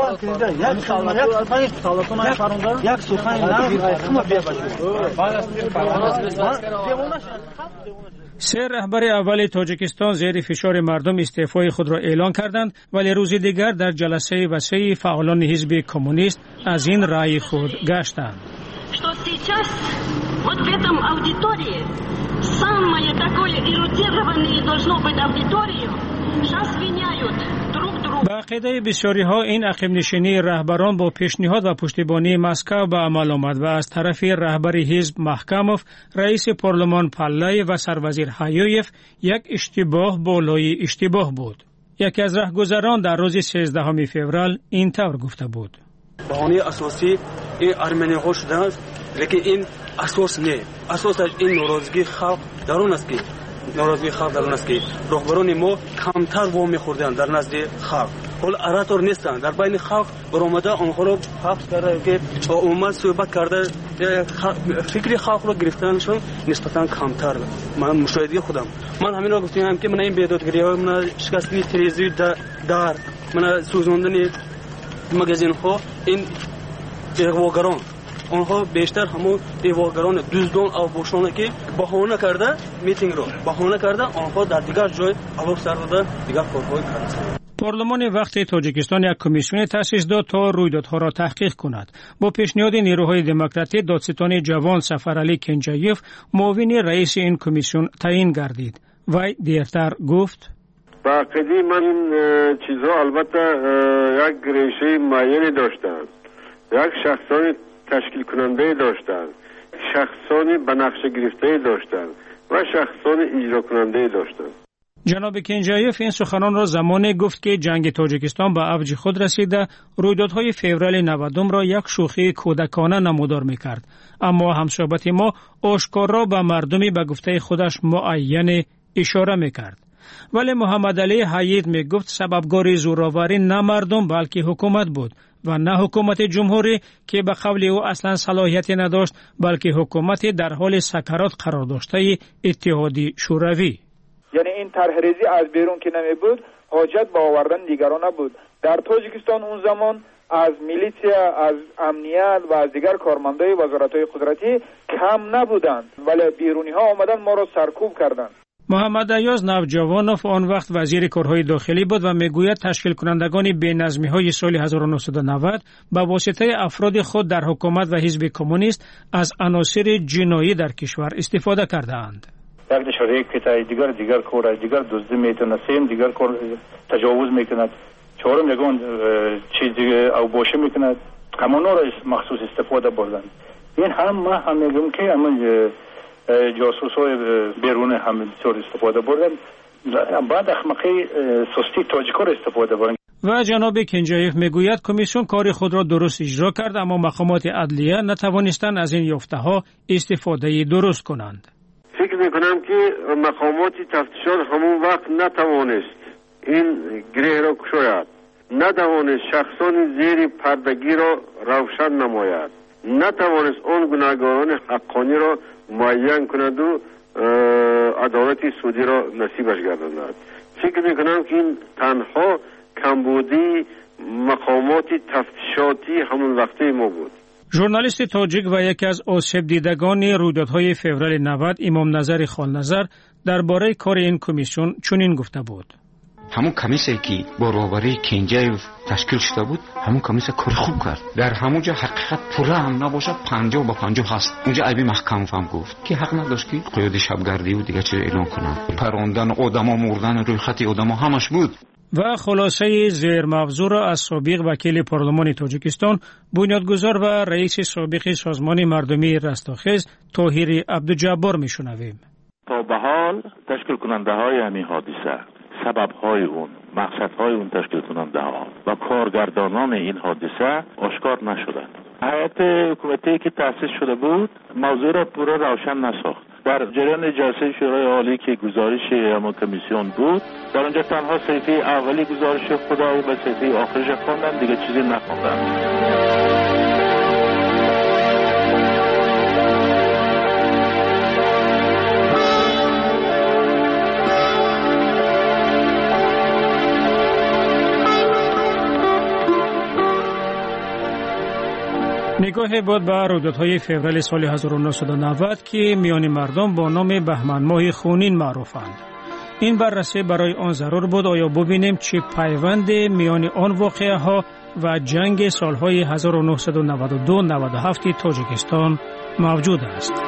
[SPEAKER 22] سه رهبر اول تاجیکستان زیر فشار مردم استعفای خود را اعلان کردند، ولی روز دیگر در جلسه وسیع فعالان حزب کمونیست از این رأی خود گشتند.
[SPEAKER 7] Вот в этом аудитории самое такое эрудированное должно быть аудиторию. Сейчас виняют друг друга.
[SPEAKER 22] با عقیده بسیاری ها این عقب نشینی رهبران با پیشنهاد و پشتیبانی مسکو به عمل آمد و از طرف رهبر حزب محکموف، رئیس پارلمان پلای و سروزیر هایویف یک اشتباه بالای اشتباه بود. یکی از راهگذران در روز سیزدهم فوریه این طور گفته بود:
[SPEAKER 8] بهانه اساسی این ارمنی ها شده است، لیکن این اساس نه. اساسش این ناراضگی خلق درون است که ناراضگی خلق درون است که راهبران ما کمتر وام می‌خوردند در نزد خلق. حال اراتور نیستند، در بین خلق برآمده آنها را حبس کرده که با اومد صحبت کرده فکری خلق را گرفتنشون نسبتاً کمتر. من مشاهده خودم من همین را گفتم که من این بیدادگری‌ها، من شکستن تلویزیون در من سوزاندن مگزین ها، این اغواگران آنها بیشتر همون اغواگران دزدان او بوشانه که بهانه کرده میتینگ رو بهانه کرده آنها در دیگر جای علاوه سر داده دیگر کارهای کرده.
[SPEAKER 22] پارلمان وقتی تاجیکستان یک کمیسیون تأسیس داد تا رویدادها را تحقیق کند. با پیشنهاد نیروهای دموکراتیک دادستان جوان سفرعلی کنجایف معاون رئیس این کمیسیون تعیین گردید. وی دیرتر گفت:
[SPEAKER 11] با عقیده من این چیزها البته یک ریشه معینی داشتند، یک شخصان تشکیل کننده داشتند، شخصانی به نقشه گرفته داشتند و شخصان اجرا کننده داشتند.
[SPEAKER 22] جناب کنجایف این سخنان را زمانی گفت که جنگ تاجیکستان به اوج خود رسیده، رویدادهای فوریه نودم را یک شوخی کودکانه نمودار میکرد، اما همصحبت ما آشکارا به مردمی به گفته خودش معین اشاره میکرد. ولی محمد علی حیید می گفت سببگار زوراوری نه مردم بلکه حکومت بود و نه حکومت جمهوری که به قول او اصلا صلاحیتی نداشت، بلکه حکومت در حال سکرات قرار داشته اتحادی شوروی.
[SPEAKER 6] یعنی این طرحریزی از بیرون که نمی بود، حاجت به آوردن دیگران نبود. در تاجیکستان اون زمان از میلیشیا، از امنیت و از دیگر کارمندای وزارت‌های قدرتی کم نبودند، ولی بیرونی ها آمدن ما را سرکوب کردند.
[SPEAKER 22] محمد ایاز نوجوانوف آن وقت وزیر کارهای داخلی بود و میگوید تشکیل کنندگان بی‌نظمی های سال هزار و نهصد و نود به واسطه افراد خود در حکومت و حزب کمونیست از عناصر جنایی در کشور استفاده کردند.
[SPEAKER 24] یک نشاره یک کتای دیگر دیگر کار دیگر دزدی میتونه، سیم دیگر کار تجاوز میکند، چهارم یگان چیزی او باشه میکند، همونا را مخصوص استفاده بردند. این هم ما هم میگم که همون جاسوسای بیرون هم بسیار استفاده بردن، بعد اخمقی سستی تاجیکا را استفاده بردن.
[SPEAKER 22] و جناب کنجایف میگوید کمیسیون کار خود را درست اجرا کرد، اما مقامات عدلیه نتوانستند از این یافته ها استفاده درست کنند.
[SPEAKER 11] فکر میکنم که مقامات تفتیشات همون وقت نتوانست این گره را گشاید، نتوانست شخصان زیر پردگی را روشن نماید، نتوانست آن گناهکاران حقانی را معین کند و عدالت سودی را نصیبش گرداند. فکر میکنم که این تنها کمبودی مقامات تفتیشاتی همون وقته ما بود.
[SPEAKER 22] ژورنالیست تاجیک و یکی از آسیب دیدگان رویدادهای فوریه نود امام نظر خالنظر درباره کار این کمیسیون چنین گفته بود:
[SPEAKER 25] همون کمیسیونی که با راهبری کنجایف تشکیل شده بود، همون کمیسیون کار خوب کرد. در همون جا حقیقت پوره هم نباشد پنجاه با پنجاه هست. اونجا عیبی محکم هم گفت که حق نداشت که قیاد شبگردی و دیگه چیز اعلان کنند. پراندن آدما، مردن روی خط آدما همش بود.
[SPEAKER 22] و خلاصه زیر موضوع را از سابق وکیل پارلمان تاجیکستان، بنیادگذار و رئیس سابق سازمان مردمی رستاخیز طاهر عبدالجبار میشنویم.
[SPEAKER 26] تا به حال تشکیل کننده های همین حادثه
[SPEAKER 10] سبب‌های اون، مقصدهای اون تشکیل کننده ها و کارگردانان این حادثه آشکار نشدند. هیئت حکومتی که تأسیس شده بود موضوع را پورا روشن نساخت. در جریان جلسه شورای عالی که گزارش اما کمیسیون بود، در اونجا تنها صفحه اولی گزارش خدا و صفحه آخرش خواندن، دیگه چیزی نخواندن.
[SPEAKER 20] نگاه بود به رویدادهای فوریه سال هزار و نهصد و نود که میان مردم با نام بهمن ماه خونین معروفند. این بررسی برای آن ضرور بود آیا ببینیم چه پیوند میان آن واقعه ها و جنگ سالهای هزار و نهصد و نود و دو نود و هفت تاجیکستان موجود است.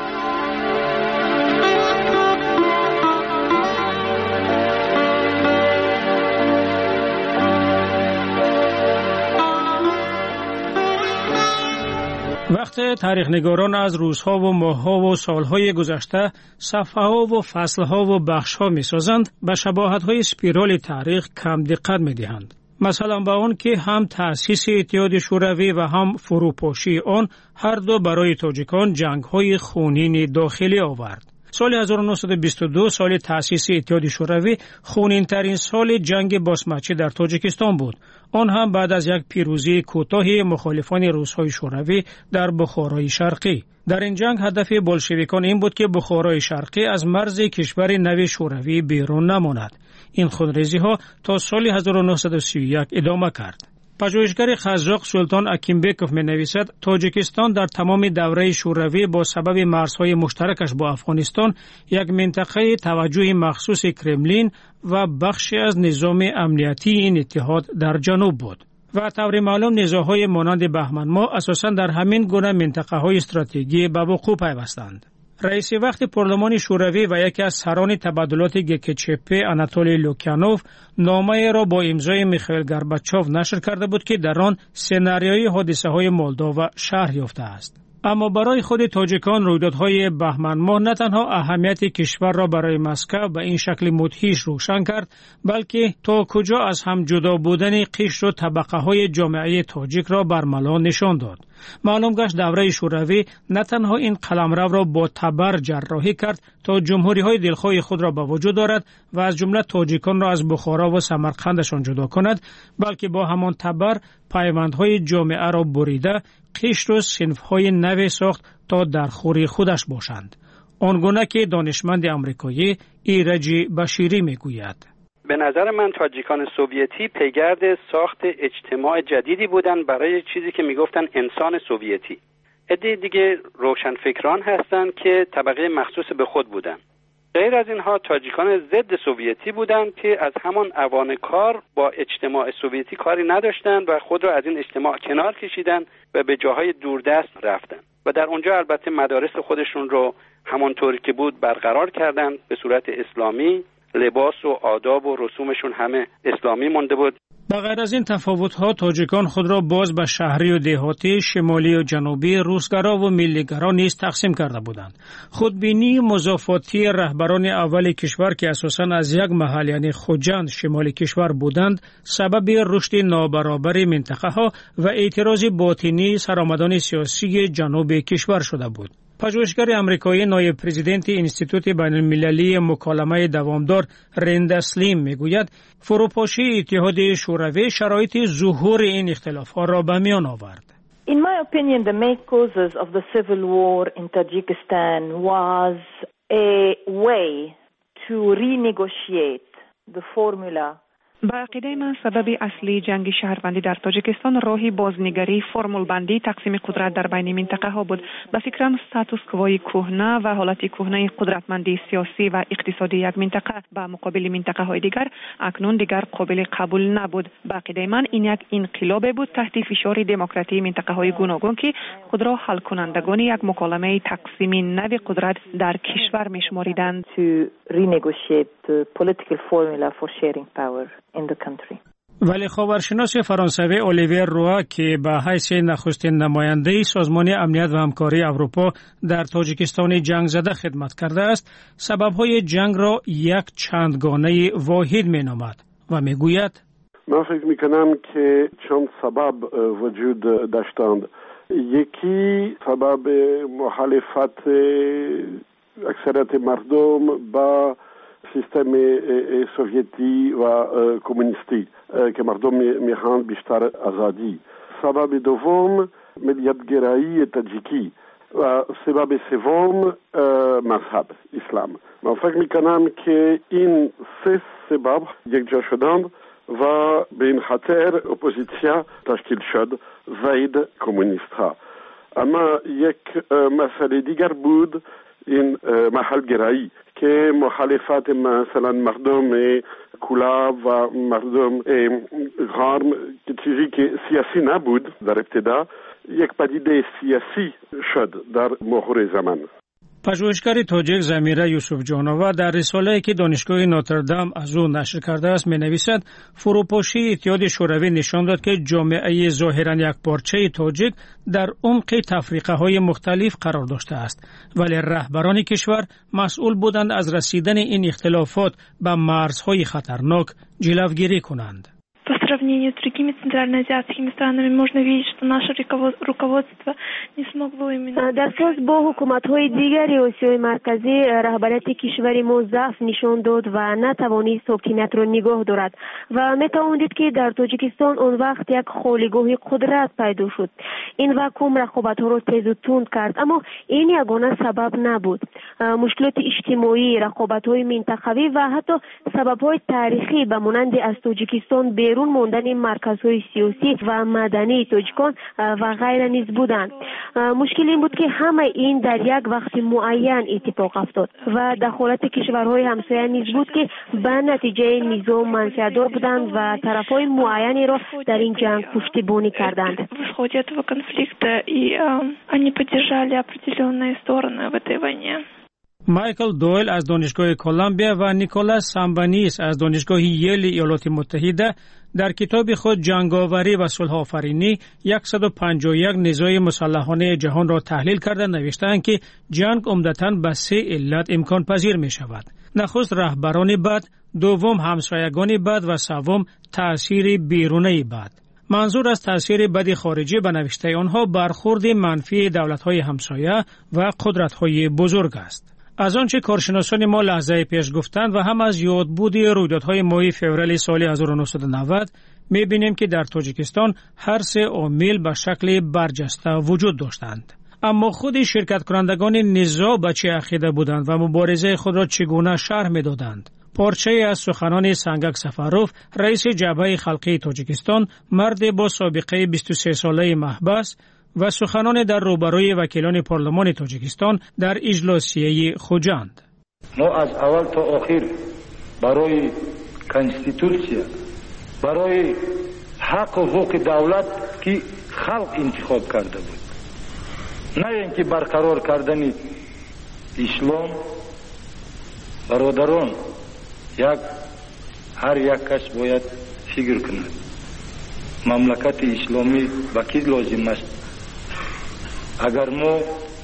[SPEAKER 20] وقت تاریخ نگاران از روزها و ماهها و سالهای گذشته صفحه‌ها و فصلها و بخش‌ها می‌سازند، به شباهت‌های اسپیرال تاریخ کم دقت می‌دهند. مثلا به آن که هم تأسیس اتحاد شوروی و هم فروپاشی آن هر دو برای تاجیکان جنگ‌های خونین داخلی آورد. سال هزار و نهصد و بیست و دو سال تأسیس اتحاد شوروی خونین‌ترین سال جنگ باسمچی در تاجیکستان بود. آن هم بعد از یک پیروزی کوتاه مخالفان روس‌های شوروی در بخارای شرقی. در این جنگ هدف بولشویکان این بود که بخارای شرقی از مرز کشور نو شوروی بیرون نماند. این خونریزی‌ها تا سال هزار و نهصد و سی و یک ادامه کرد. پژوهشگر قزاق سلطان اکیمبکوف می نویسد تاجیکستان در تمام دوره شوروی با سبب مرزهای مشترکش با افغانستان یک منطقه توجه مخصوص کرملین و بخشی از نظام امنیتی این اتحاد در جنوب بود. و طور معلوم نزاع‌های مانند بهمن ماه اساساً در همین گونه منطقه‌های استراتژیکی به وقوع پیوستند. رئیس وقت پارلمان شوروی و یکی از سران تبادلات گکچپ آناتولی لوکیانوف نامه را با امضای میخائیل گورباچوف نشر کرده بود که در آن سناریوی حادثه‌های مولداوا شرح یافته است. اما برای خود تاجیکان رویدادهای بهمن ماه نه تنها اهمیت کشور را برای مسکو به این شکل مدهش روشن کرد، بلکه تا کجا از هم جدا بودن قشر و طبقه‌های جامعه تاجیک را برملا نشان داد. معلوم گشت دوره شوروی نه تنها این قلمرو را با تبر جراحی کرد تا جمهوری‌های دلخواه خود را به وجود دارد و از جمله تاجیکان را از بخارا و سمرقندشان جدا کند، بلکه با همان تبر پیوندهای جامعه را بریده قشر و صنف‌های نو ساخت تا در خوری خودش باشند. آنگونه که دانشمند آمریکایی ایرج بشیری میگوید.
[SPEAKER 12] به نظر من تاجیکان سوویتی پیگرد ساخت اجتماع جدیدی بودند برای چیزی که میگفتن انسان سوویتی. عده دیگه روشنفکران هستند که طبقه مخصوص به خود بودند. غیر از اینها تاجیکان ضد سوویتی بودند که از همان اوان کار با اجتماع سوویتی کاری نداشتند و خود را از این اجتماع کنار کشیدند و به جاهای دوردست رفتند و در اونجا البته مدارس خودشون رو همانطوری که بود برقرار کردند به صورت اسلامی. لباس و آداب و رسومشون همه اسلامی مونده بود.
[SPEAKER 20] بغیر از این تفاوت‌ها تاجیکان خود را باز به شهری و دهاتی، شمالی و جنوبی، روسگرا و ملیگرا نیز تقسیم کرده بودند. خودبینی مضافاتی رهبران اول کشور که اساساً از یک محل یعنی خوجند شمال کشور بودند، سبب رشد نابرابر منطقه‌ها و اعتراض باطنی سرآمدان سیاسی جنوب کشور شده بود. پژوهشگر آمریکایی نایب پرزیدنت انستیتوت بین المللی مکالمه دوامدار رند سلیم میگوید فروپاشی اتحاد شوروی شرایط ظهور این اختلاف‌ها را به میان آورد.
[SPEAKER 13] In my opinion, the main causes of the civil war in Tajikistan was a way to renegotiate the formula.
[SPEAKER 14] به عقیده من سبب اصلی جنگ شهروندی در تاجیکستان راهی بازنگری فرمول بندی تقسیم قدرت در بین منطقه ها بود. به فکرم استاتوس کوی کهنه و حالت کهنه قدرتمندی سیاسی و اقتصادی یک منطقه به مقابل منطقه های دیگر اکنون دیگر قابل قبول نبود. به عقیده من این یک انقلاب بود تحت فشار دموکراتی منطقه های گوناگون که خود را حل کنندگان یک مکالمه تقسیم نو قدرت در کشور می‌شماریدند.
[SPEAKER 13] To renegotiate the political formula for sharing power in the country.
[SPEAKER 20] ولی خبرشناس فرانسوی الیویر روا که به حیث نخستین نماینده سازمان امنیت و همکاری اروپا در تاجیکستان جنگ زده خدمت کرده است، سبب‌های جنگ را یک چندگانه واحد می‌نامد و می‌گوید:
[SPEAKER 2] من فکر می‌کنم که چند سبب وجود داشتند. یکی سبب مخالفت اکثریت مردم با سیستم سوویتی و کمونیستی که مردم میخواهند بیشتر آزادی. سبب دوم ملیت‌گرایی تاجیکی و سبب سوم مذهب اسلام. من فکر میکنم که این سه سبب یک جا شدند و به این خاطر اپوزیسیا تشکیل شد ضد کمونیست ها. اما یک مسئله دیگر بود این محل گرایی که مخالفت مثلا مردم کولا و مردم غرم که چیزی که سیاسی نبود در ابتدا یک پدیده سیاسی شد در مهر زمان.
[SPEAKER 20] پژوهشگر تاجیک زمیره یوسف جانوه در رساله‌ای که دانشگاه ناتردام از او نشر کرده است می‌نویسد فروپاشی اتحاد شوروی نشان داد که جامعه ظاهراً یکپارچه تاجیک در عمق تفریقه‌های مختلف قرار داشته است، ولی رهبران کشور مسئول بودند از رسیدن این اختلافات به مرزهای خطرناک جلوگیری کنند.
[SPEAKER 9] По сравнению с другими центральноазиатскими странами можно видеть, что наше руководство не смогло именно...
[SPEAKER 15] در ساز با حکومت‌های دیگری آسیای مرکزی رهبریت کشور ما ضعف نشان داد و نتوانست حاکمیت را نگاه دارد و می‌توان دید که در تاجیکستان آن وقت یک خالیگاه قدرت پیدا شد. این واکوم رقابت‌ها را تیز و تند کرد، اما این یگانه سبب نبود. مشکلات اجتماعی، رقابت‌های منطقوی و حتی سبب‌های تاریخی به مانند از تاجیکستان بیرون ماندن این مرکزهای سیاسی و مدنی تاجیکان و غیره نیز بودند. مشکل این بود که همه این در یک وقت معین اتفاق افتاد و دخالت کشورهای همسایه نیز بود که به نتیجه نظام منفعت‌دار بودند و طرفهای معینی را در این جنگ پشتیبانی کردند.
[SPEAKER 9] В ходе этого конфликта и они поддержали определенные стороны в этой войне.
[SPEAKER 20] مایکل دویل از دانشگاه کلمبیا و نیکولاس سامبانیس از دانشگاه ییل ایالات متحده در کتاب خود جنگاوری و صلح آفرینی صد و پنجاه و یک نزاع مسلحانه جهان را تحلیل کرده نوشتند که جنگ عمدتاً به سه علت امکان پذیر می شود. نخست رهبران بد، دوم همسایگان بد و سوم تأثیر بیرونی بد. منظور از تأثیر بد خارجی به نوشته آنها برخورد منفی دولت‌های همسایه و قدرت‌های بزرگ است. از آنچه کارشناسان ما لحظه پیش گفتند و هم از یادبود رویدادهای ماه فوریه سال هزار و نهصد و نود می‌بینیم که در تاجیکستان هر سه عامل به شکل برجسته وجود داشتند. اما خود شرکت کنندگان نزاع به چه عقیده بودند و مبارزه خود را چگونه شرح می‌دادند؟ پارچه از سخنان سنگک سفروف، رئیس جبهه خلقی تاجیکستان، مرد با سابقه بیست و سه ساله محبس و سخنان در روبروی وکیلان پارلمان تاجیکستان در اجلاسیه خوجند.
[SPEAKER 16] ما از اول تا آخر برای کنستیتوسیا، برای حق و حقوق دولت که خلق انتخاب کرده بود، نه اینکه برقرار کردن اسلام. برادران، یک هر یک کس باید فکر کند مملکت اسلامی با کی لازم است. اگر ما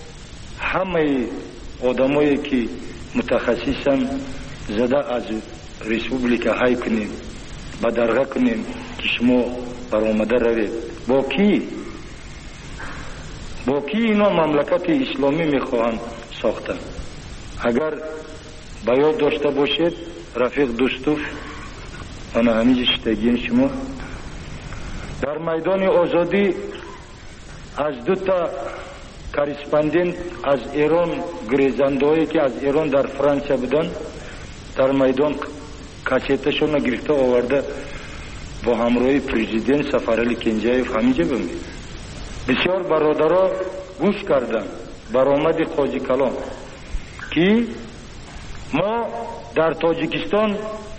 [SPEAKER 16] همه آدمایی که متخصصن زده از ریسپوبلیکا های کنیم و درغه کنیم که شما برآمده روید، با کی با کی اینا مملکت اسلامی میخواهند ساختن؟ اگر بیاد داشته باشید رفیق دوستوف انا همیشه شتگین شما در میدان آزادی از دو تا کارسپاندنت از ایران گریزندهایی که از ایران در فرانسه بودن در میدان کاسیتشون گرفته آورده با همراهی پرزیدنت سفرعلی کنجایف همینجا بمید. بسیار برادرها گوش کردن برآمد قاضی کلام که ما در تاجیکستان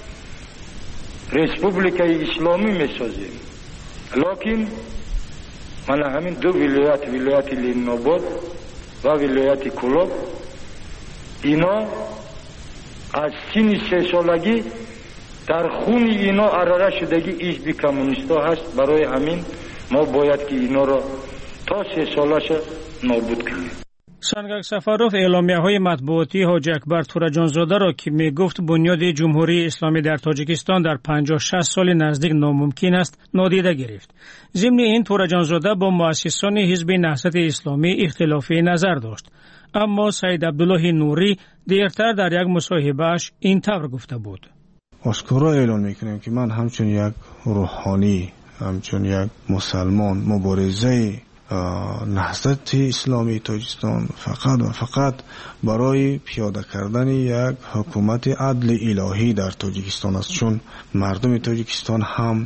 [SPEAKER 16] ریسپوبلیکای اسلامی میسازیم، لیکن من همین دو ولایت، ولایت لیناباد و ولایت کولاب، اینا از سن سه سالگی در خون اینا عرقه شدگی حزب کمونیستا هست. برای همین ما باید که اینا را تا سه سالش نابود کنیم.
[SPEAKER 20] سنگک سفروف اعلامیه های مطبوعاتی حاج اکبر تورجانزاده را که می گفت بنیاد جمهوری اسلامی در تاجیکستان در پنجاه شصت سال نزدیک ناممکن است نادیده گرفت. ضمن این تورجانزاده با مؤسسان حزب نهضت اسلامی اختلافی نظر داشت. اما سید عبدالله نوری دیرتر در یک مصاحبه‌اش این طور گفته بود:
[SPEAKER 1] آشکارا اعلان میکنم که من همچون یک روحانی، همچون یک مسلمان مبارزه نهضت اسلامی تاجیکستان فقط و فقط برای پیاده کردن یک حکومت عدل الهی در تاجیکستان است، چون مردم تاجیکستان هم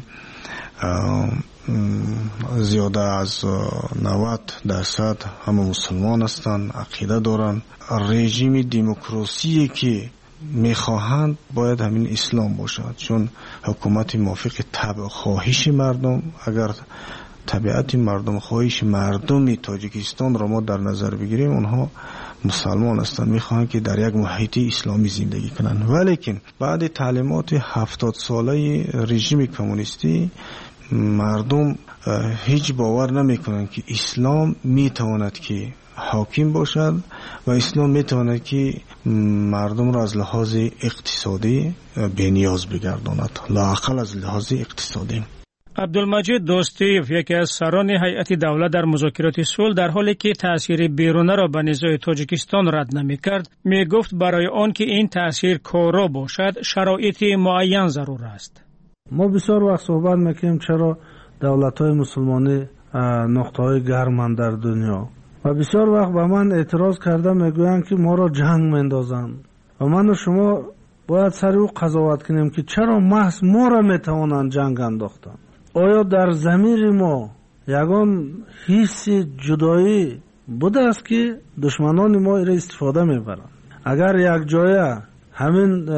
[SPEAKER 1] زیاده از نود درصد همه مسلمان هستند، عقیده دارند. رژیم دموکراسی که میخواهند باید همین اسلام باشد، چون حکومت موافق طبع خواهش مردم. اگر طبیعت مردم خواهش مردم تاجیکستان را ما در نظر بگیریم، اونها مسلمان هستند، میخواهند که در یک محیط اسلامی زندگی کنند. ولیکن بعد تعلیمات هفتاد ساله رژیم کمونیستی مردم هیچ باور نمیکنند که اسلام میتواند که حاکم باشد و اسلام میتواند که مردم را از لحاظ اقتصادی بی‌نیاز بگرداند، لااقل از لحاظ اقتصادی.
[SPEAKER 20] عبدالمجید دوستیف، یکی از سران هیئت دولت در مذاکرات صلح، در حالی که تأثیر بیرونه را به نزاع تاجیکستان رد نمی‌کرد، میگفت برای آن که این تأثیر کارا باشد شرایط معین ضرور است.
[SPEAKER 5] ما بسیار وقت صحبت میکنیم چرا دولت‌های مسلمانی نقطه‌های گرمند در دنیا و بسیار وقت به من اعتراض کرده میگویند که ما را جنگ میندازند و من و شما باید سر او قضاوت کنیم که چرا محض ما را میتوانند جنگ انداختن. آیا در ضمیر ما یگان حس جدایی بوده است که دشمنان ما را استفاده میبرند؟ اگر یک جایه همین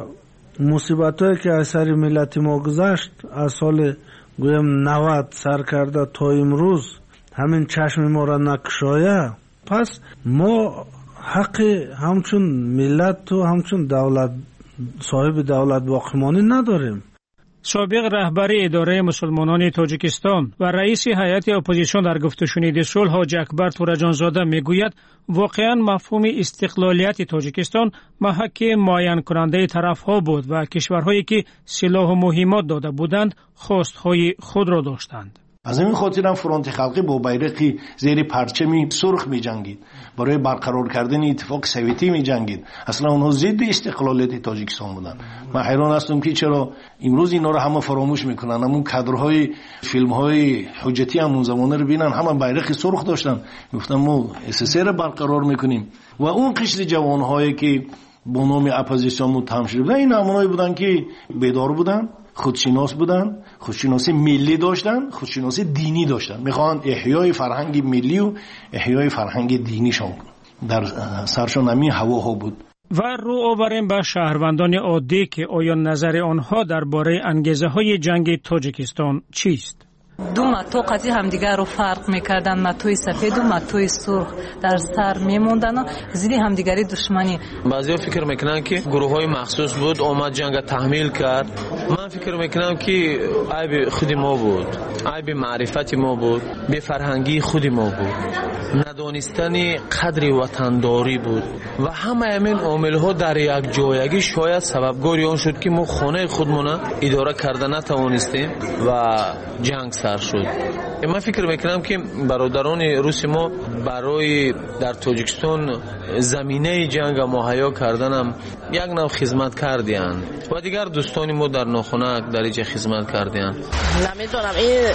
[SPEAKER 5] مصیبتایی که از سر ملت ما گذشت از سال گویم نود سر کرده تا امروز همین چشم ما را نکشایه، پس ما حق همچون ملت و همچون دولت صاحب دولت باقیمانی نداریم.
[SPEAKER 20] سابق رهبر اداره مسلمانان تاجیکستان و رئیس هیئت اپوزیسیون در گفت و شنید صلح حاج اکبر تورجانزاده میگوید واقعا مفهوم استقلالیت تاجیکستان محک معین کننده طرفها بود و کشورهایی که سلاح و مهمات داده بودند خواستهای خود را داشتند.
[SPEAKER 17] از این خاطر هم فرانت خلقی با بیرقی زیر پرچمی سرخ می جنگید، برای برقرار کردن اتفاق سویتی می جنگید. اصلا اونها ضد استقلالیت تاجیکستان بودن. من حیران هستم که چرا امروز اینا رو همه فراموش میکنن. همون کادرهای فیلم‌های حجتی همون زمانه رو ببینن، همه بیرق سرخ داشتن، گفتن ما اس اس رو برقرار میکنیم. و اون قشر جوانهایی که با نام اپوزیسیون متهم شده بودن، این همونایی بودن که بیدار بودن، خودشناس بودن، خودشناسی ملی داشتن، خودشناسی دینی داشتن. میخوان احیای فرهنگ ملی و احیای فرهنگ دینیشون در سرشون همین هواها بود.
[SPEAKER 20] و رو آوریم به شهروندان عادی که آیا نظر آنها درباره انگیزه های جنگ تاجیکستان چیست؟
[SPEAKER 18] دو متاق از همدیگر رو فرق میکردن، متوی سفید و متوی سرخ در سر میموندن و زیر همدیگری دشمنی.
[SPEAKER 19] بعضیا فکر میکنن که گروه های مخصوص بود اومد جنگ تحمیل کرد. من فکر میکنم که عیب خود ما بود، عیب معرفت ما بود، به فرهنگی خود ما بود، ندانستن قدر وطنداری بود و همه همین عامل ها در یک جایگی شاید سببگاری آن شد که ما خانه خودمون اداره کرده نتوانستیم و جنگ سر شد. من فکر میکنم که برادران روس ما برای در تاجیکستان زمینه جنگ مهیا کردنم یک نوع خدمت کردیان و دیگر دوستان ما در ناخنک در اینجا خدمت کردیان.
[SPEAKER 26] نمیدونم این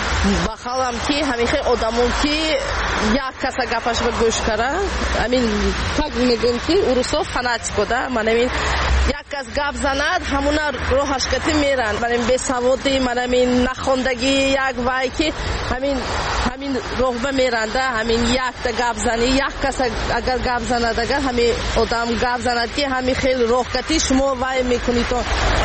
[SPEAKER 26] بخالم که همیشه آدمون که یک کس گپش به گوش کرده همین تک میگن که اروسا فناتیک بوده. من همین یک کس گپ زند همون روحش کتی میرن. من همین بی سوادی، من همین نخوندگی یک وای که همین همین روح به میرنده همین یک تا گپ زنی یک کس اگر گپ زند اگر همین آدم گپ زند که همین خیلی روح کتی شما وای میکنی تو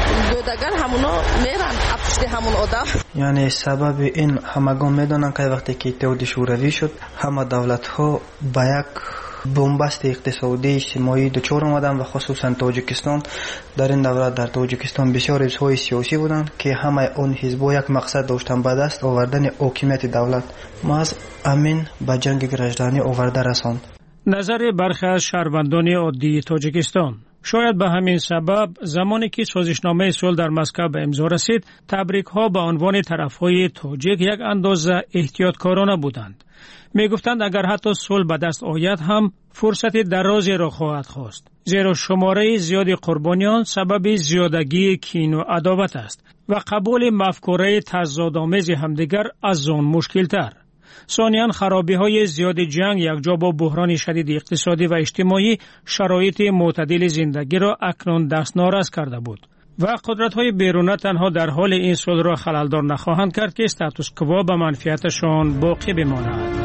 [SPEAKER 26] دگر همونا میرن اپشتی همون آدم.
[SPEAKER 27] یعنی سبب این همگان میدونن که وقتی که اتحاد شوروی شد همه دولت ها با یک
[SPEAKER 3] بنبست اقتصادی اجتماعی دچار آمدن و خصوصا تاجیکستان در این دوره در تاجیکستان بسیار حزب‌های سیاسی بودند که همه اون حزب‌ها یک مقصد داشتن به دست آوردن حاکمیت دولت. محض امین به جنگ گرجدانی آورده رساند.
[SPEAKER 20] نظر برخی از شهروندان عادی تاجیکستان: شاید به همین سبب زمانی که سازشنامه صلح در مسکو به امضا رسید، تبریک‌ها به عنوان طرف‌های تاجیک یک اندازه احتیاطکارانه بودند. می‌گفتند اگر حتی صلح به دست آید هم فرصت درازی را خواهد خواست، زیرا شماره زیادی قربانیان سبب زیادگی کین و عداوت است و قبول مفکوره تضادآمیز همدیگر از آن مشکل‌تر. ثانیاً خرابی‌های زیاد جنگ یکجا با بحران شدید اقتصادی و اجتماعی شرایط معتدل زندگی را اکنون دستنارس کرده بود و قدرت‌های بیرونه تنها در حال این صلح را خلل‌دار نخواهند کرد که استاتوس کوا به منفعتشان باقی بماند.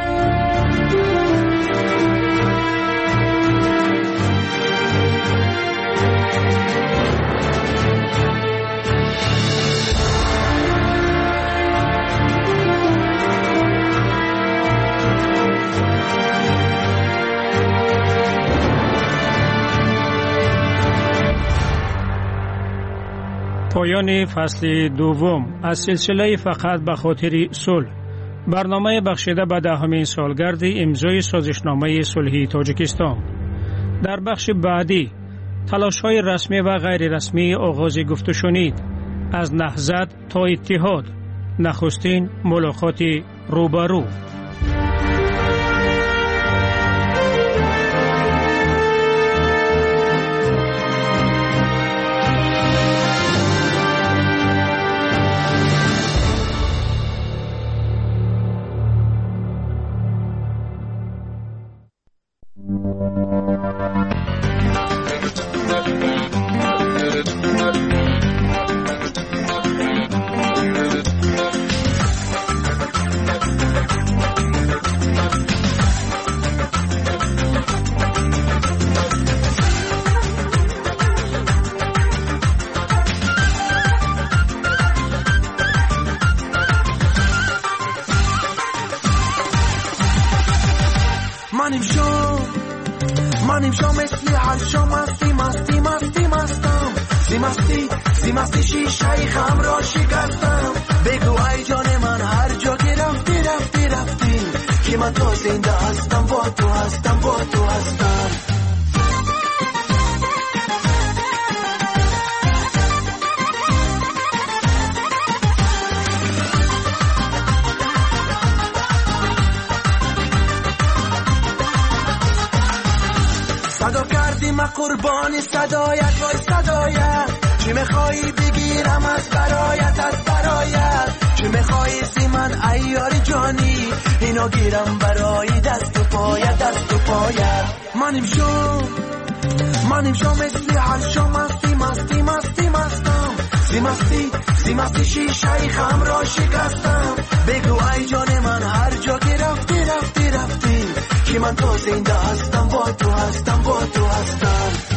[SPEAKER 20] پایان فصل دوم از سلسله فقط به خاطر صلح، برنامه بخشیده به دهمین سالگرد امضای سازشنامه صلحی تاجیکستان. در بخش بعدی تلاش‌های رسمی و غیر رسمی آغاز گفت و شنید، از نهضت تا اتحاد، نخستین ملاقات روبرو.
[SPEAKER 4] قربانی صدایت وای صدایت، چی میخوایی بگیرم از برایت از برایت، چی میخوایی سی من ایاری جانی، اینو گیرم برای دست و پایت دست و پایت. منیم شو منیم شو مثلی هر شو مستی مستی مستی مستم، سی مستی سی مستی شیشه خم را شکستم، بگو ای جان من هر جا که رفتی رفتی رفتی، که من تو زنده هستم با تو هستم با تو هستم.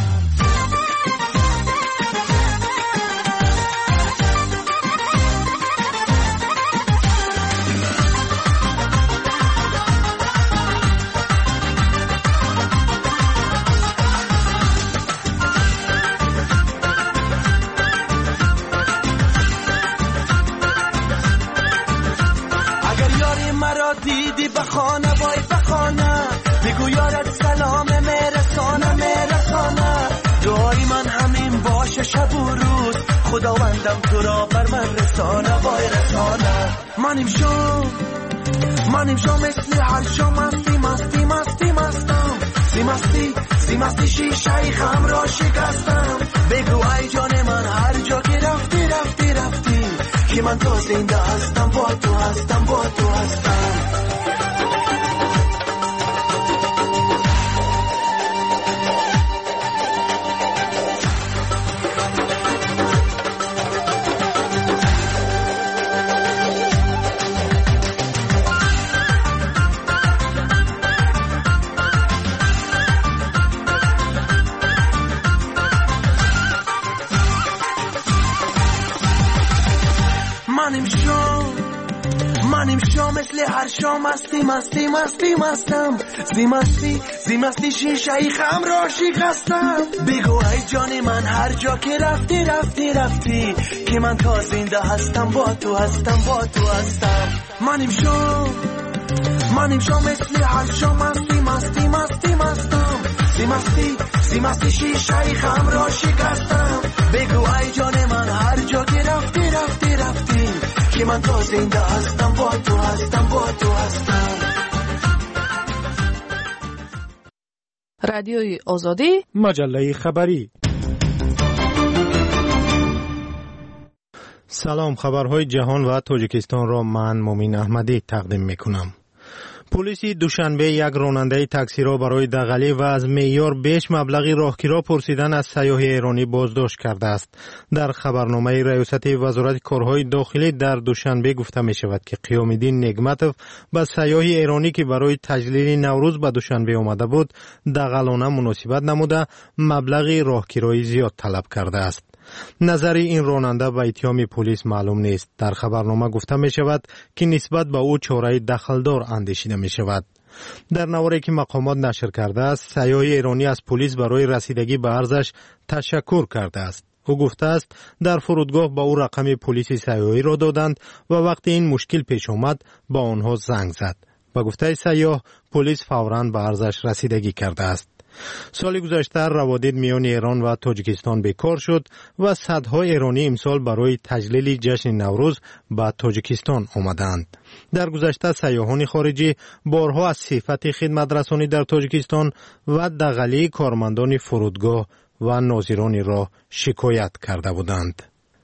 [SPEAKER 4] دیدی بخانه وای بخانه، بگو یارت سلام میرسانه میرسانه، دعای من همین باشه شب و روز، خداوندم تو را بر من رسانه وای رسانه. منیم شو منیم شو مثل هر شو مستی مستی مستی مستم، سی مستی سی مستی شیشه خم را شکستم، بگو ای جان من هر جا که رفتی رفتی رفتی، که من تو زنده هستم با تو هستم با تو هستم. منیم شو منیم شو اینجا مثل هر شام مستی مستی مستی مستم زی مستی زی مستی شیشه ای خم را شکستم بگو ای جان من هر جا که رفتی رفتی رفتی که من تا زنده هستم با تو هستم با تو هستم منیم شام منیم شام مثل هر شام مستی مستی مستی مستم زی مستی زی مستی شیشه ای خم را شکستم بگو ای جان من هر جا که رفتی رفتی رفتی که من تا زنده هستم با تو هستم با تو هستم.
[SPEAKER 6] رادیوی آزادی
[SPEAKER 7] مجله خبری. سلام، خبرهای جهان و تاجیکستان را من مومین احمدی تقدیم میکنم. پلیس دوشنبه یک راننده تاکسی را برای دغلی و از معیار بیش مبلغی راهگیرا پرسیدن از سیاح ایرانی بازداشت کرده است. در خبرنامه ریاست وزارت کارهای داخلی در دوشنبه گفته می شود که قیام الدین نگمتوف به سیاح ایرانی که برای تجلیل نوروز به دوشنبه آمده بود دغلانه مناسبت نموده مبلغی راهگیرایی زیاد طلب کرده است. نظر این راننده به اتهام پلیس معلوم نیست. در خبرنامه گفته می شود که نسبت به او چاره دخلدار اندیشیده می شود. در نواری که مقامات نشر کرده است، سیاح ایرانی از پلیس برای رسیدگی به ارزش تشکر کرده است. او گفته است در فرودگاه با او رقم پلیس سیاحی را دادند و وقتی این مشکل پیش آمد با آنها زنگ زد. با گفته سیاح پلیس فوراً به ارزش رسیدگی کرده است. سال گذشته روابط میان ایران و تاجیکستان بیکار شد و صدها ایرانی امسال برای تجلیل جشن نوروز به تاجیکستان آمدند. در گذشته سیاحان خارجی بارها از صفت خدمت رسانی در تاجیکستان و دغلی کارمندان فرودگاه و ناظران را شکایت کرده بودند.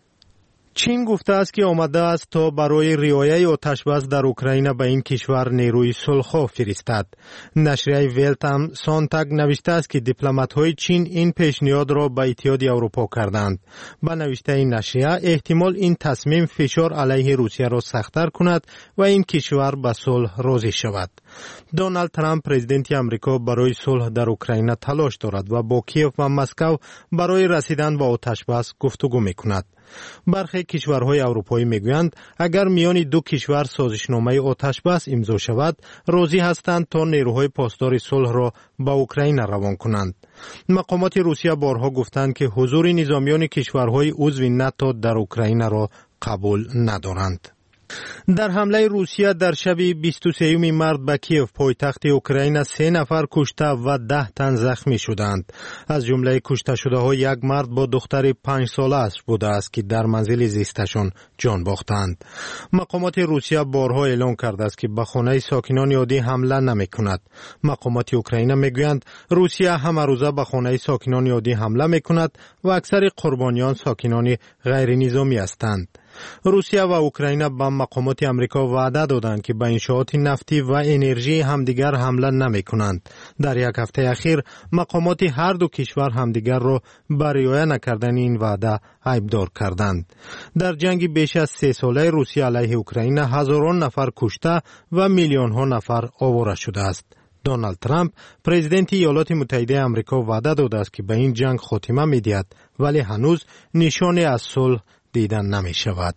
[SPEAKER 7] چین گفته است که آمده است تا برای رعایت آتشبس در اوکراین به این کشور نیروی صلح فرستد. نشریه ولت هم سانتاگ نوشته است که دیپلمات‌های چین این پیشنهاد را به اتحاد اروپا کردند. با نوشته این نشریه احتمال این تصمیم فشار علیه روسیه را سخت‌تر کند و این کشور به صلح راضی شود. دونالد ترامپ پرزیدنت آمریکا برای صلح در اوکراین تلاش دارد و با کیف و مسکو برای رسیدن به آتشبس گفتگو می‌کند. برخی کشورهای اروپایی میگویند اگر میان دو کشور سازشنامه آتشبس امضا شود راضی هستند تا نیروهای پاسدار صلح را به اوکراین روان کنند. مقامات روسیه بارها گفتند که حضور نظامیان کشورهای عضو ناتو در اوکراین را قبول ندارند. در حمله روسیه در شب بیست و سوم مارس به کیف پایتخت اوکراین سه نفر کشته و ده تن زخمی شدند. از جمله کشته شده ها یک مرد با دختر پنج ساله است بوده است که در منزل زیستشان جان باختند. مقامات روسیه بارها اعلام کرده است که به خانه ساکنان عادی حمله نمی کند. مقامات اوکراین میگویند روسیه همه روزه به خانه ساکنان عادی حمله می کند و اکثر قربانیان ساکنان غیر نظامی هستند. روسیه و اوکراین به مقامات امریکا وعده دادند که به انشاءات نفتی و انرژی همدیگر حمله نمی کنند. در یک هفته اخیر مقامات هر دو کشور همدیگر را بر رعایت نکردن این وعده عیبدار کردند. در جنگ بیش از سه ساله روسیه علیه اوکراین هزاران نفر کشته و میلیون ها نفر آواره شده است. دونالد ترامپ پرزیدنت ایالات متحده آمریکا وعده داده است که به این جنگ خاتمه می‌دهد ولی هنوز نشانی از صلح دیدن نمی شود.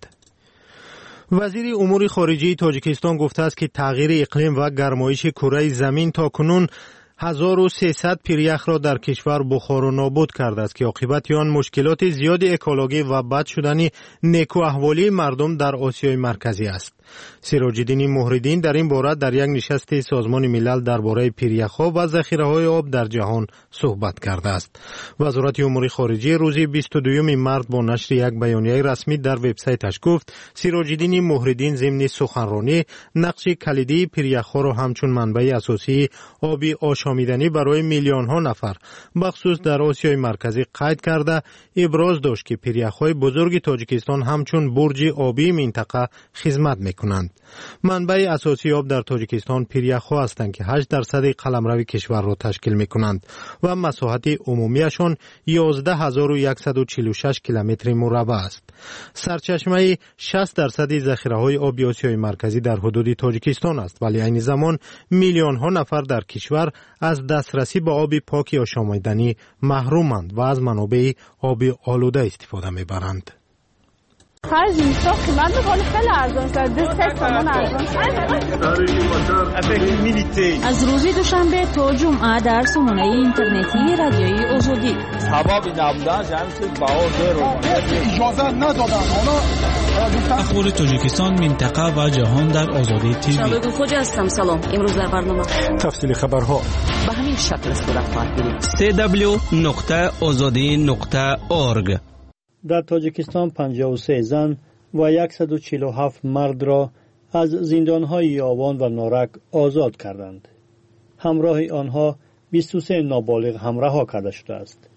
[SPEAKER 7] وزیر امور خارجه تاجیکستان گفته است که تغییر اقلیم و گرمایش کره زمین تا کنون هزار و سیصد پیریخ را در کشور بخار و نابود کرده است که عاقبت آن مشکلات زیاد اکولوژی و بد شدن نیکو احوالی مردم در آسیای مرکزی است. سراج الدین مهرالدین در این باره در یک نشست سازمان ملل درباره پیریخ‌ها و ذخیره‌های آب در جهان صحبت کرده است. وزارت امور خارجه روز بیست و دوم مارس با نشر یک بیانیه رسمی در وبسایتش گفت سراج الدین مهرالدین ضمن سخنرانی نقش کلیدی پیریخ‌ها را همچون منبع اساسی آب آشامیدنی برای میلیون ها نفر بخصوص در آسیای مرکزی قید کرده ابراز داشت که پیریخ‌های بزرگ تاجیکستان همچون برج آبی منطقه خدمت می‌کنند. منبع اساسی آب در تاجیکستان پیریخ‌ها هستند که هشت درصد قلمرو کشور را تشکیل می‌کنند و مساحت عمومیشان یازده هزار و صد و چهل و شش کیلومتر مربع است. سرچشمه شصت درصد ذخیره‌های آب آسیای مرکزی در حدود تاجیکستان است ولی عین زمان میلیون ها نفر در کشور از دسترسی به آب پاک آشامیدنی محرومند و از منابع آب آلوده استفاده می‌برند.
[SPEAKER 6] خرج میشه قیمت حال خیلی ارزان شد. دو سه تومن ارزان شد.
[SPEAKER 8] از روز دوشنبه تا جمعه در سامانه اینترنتی رادیوی آزادی.
[SPEAKER 11] سبب نبودن جمعیت بهار
[SPEAKER 21] اجازه ندادن.
[SPEAKER 23] اخبار تاجیکستان، منطقه و جهان در آزادی تیوی.
[SPEAKER 8] شبکه خوجا هستم. سلام. امروز در برنامه
[SPEAKER 23] تفصیل خبرها
[SPEAKER 8] به همین شکل صورت خواهد گرفت.
[SPEAKER 23] سی دبلیو نقطه آزادی نقطه اورگ.
[SPEAKER 24] در تاجیکستان پنجاه و سه زن و صد و چهل و هفت مرد را از زندانهای یاوان و نارک آزاد کردند. همراه آنها بیست و سه نابالغ هم رها کرده شده است.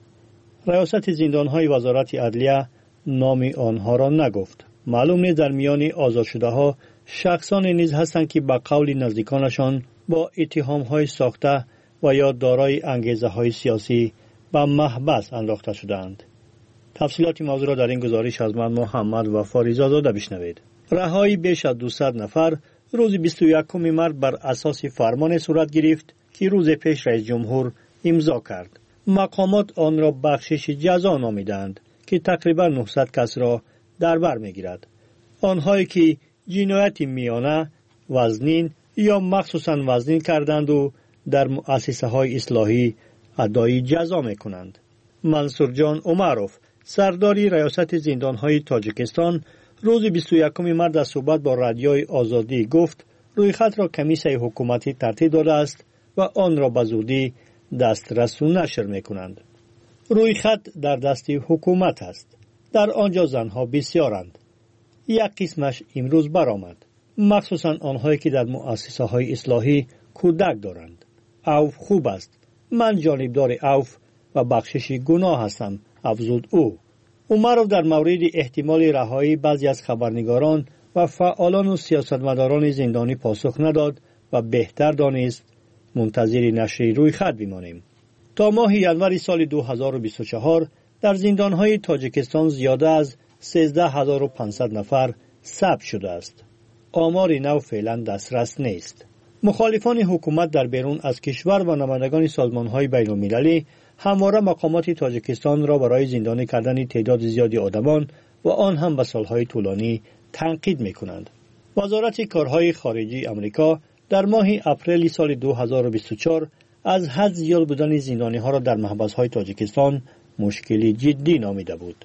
[SPEAKER 24] ریاست زندانهای وزارت عدلیه نام آنها را نگفت. معلوم نیست در میان آزاد شده ها شخصانی نیز هستند که به قول نزدیکانشان با اتهام‌های ساخته و یا دارای انگیزه‌های سیاسی به محبس انداخته شدند. تفصیلات موضوع را در این گزارش از من محمد و فاریزاده بشنوید. رهایی بیش از دویست نفر روز بیست و یکم مارس بر اساس فرمان صورت گرفت که روز پیش رئیس جمهور امضا کرد. مقامات آن را بخشش جزا نامیدند که تقریبا نهصد کس را در بر میگیرد. آنهایی که جنایت میانه، وزنین یا مخصوصاً وزنین کردند و در مؤسسه های اصلاحی ادای جزا میکنند. منصور جان عمروف، سرداری ریاست زندانهای تاجیکستان، روز بیست و یکم مارس در صحبت با رادیوی آزادی گفت روی خط را کمیسیون حکومتی ترتیب داده است و آن را به زودی دسترس و نشر میکنند. روی خط در دست حکومت است. در آنجا زنها بسیارند. یک قسمش امروز برآمد، مخصوصا آنهایی که در مؤسسه های اصلاحی کودک دارند. عوف خوب است. من جانبدار عوف و بخشش گناه هستم، افزود او. عمروف در مورد احتمال رهایی بعضی از خبرنگاران و فعالان و سیاستمداران زندانی پاسخ نداد و بهتر دانست منتظر نشر روی خط بمانیم. تا ماه ژانویه سال دو هزار و بیست و چهار در زندانهای تاجیکستان زیاده از سیزده هزار و پانصد نفر ثبت شده است. آمار نو فعلا دسترس نیست. مخالفان حکومت در بیرون از کشور و نمایندگان سازمانهای بین المللی همواره مقامات تاجیکستان را برای زندانی کردن تعداد زیادی آدمان و آن هم به سالهای طولانی تنقید می‌کنند. وزارت کارهای خارجی آمریکا در ماه اپریل سال دو هزار و بیست و چهار از حد زیاد بودن زندانی‌ها را در محبس‌های تاجیکستان مشکلی جدی نامیده بود.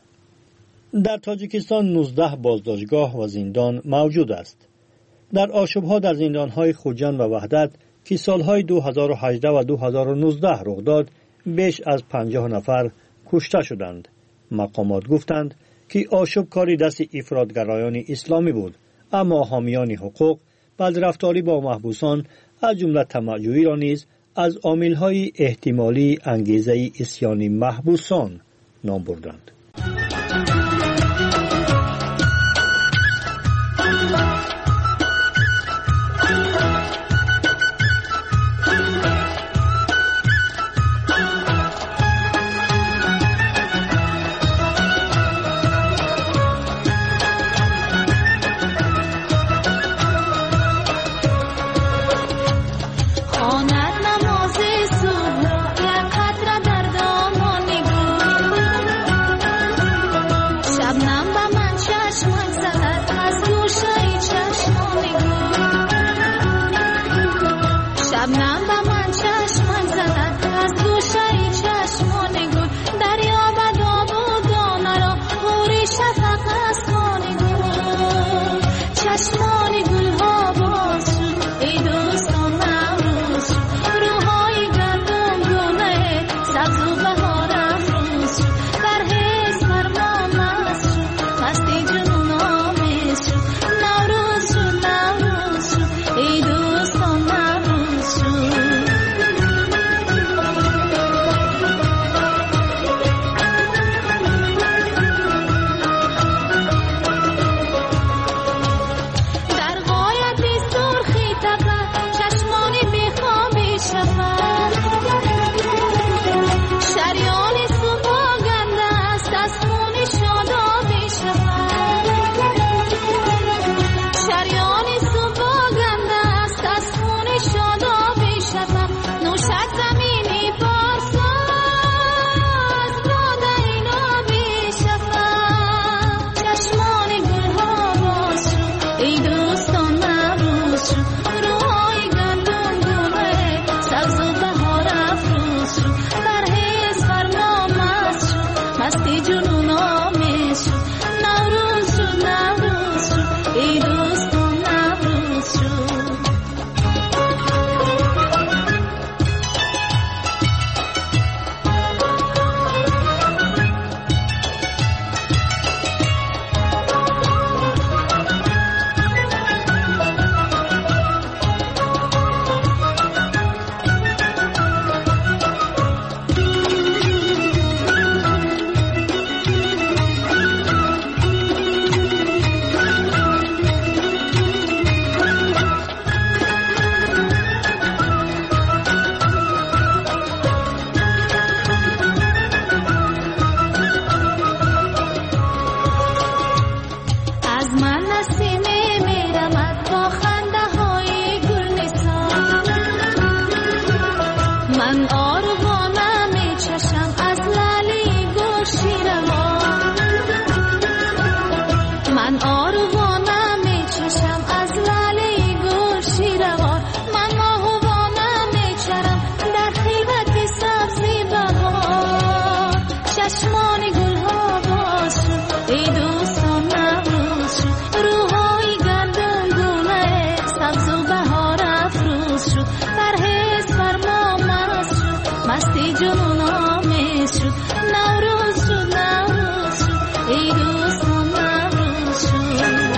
[SPEAKER 24] در تاجیکستان نوزده بازداشتگاه و زندان موجود است. در آشوب‌ها در زندان‌های خوجند و وحدت که سالهای دو هزار و هجده و دو هزار و نوزده رخ داد، بیش از پنجاه نفر کشته شدند. مقامات گفتند که آشوب کاری دست افراطگرایان اسلامی بود، اما حامیان حقوق بدرفتاری با محبوسان از جمله طمع‌جویی را نیز از عامل‌های احتمالی انگیزه عصیان محبوسان نام بردند.
[SPEAKER 8] آروانه می چشم از لالی گل شیروان من آروانه می چشم از لالی گل شیروان من ماهوانه می چرم در خیبت سبزی بهار چشمان گل ها باز شد ای دوستان نوروز شد روحای گندم گونه سبز و بهار افروز شد پرهیز فرما مست شد مستی جنون آمیز شد نوروز شد نوروز شد ای دوستان نوروز شد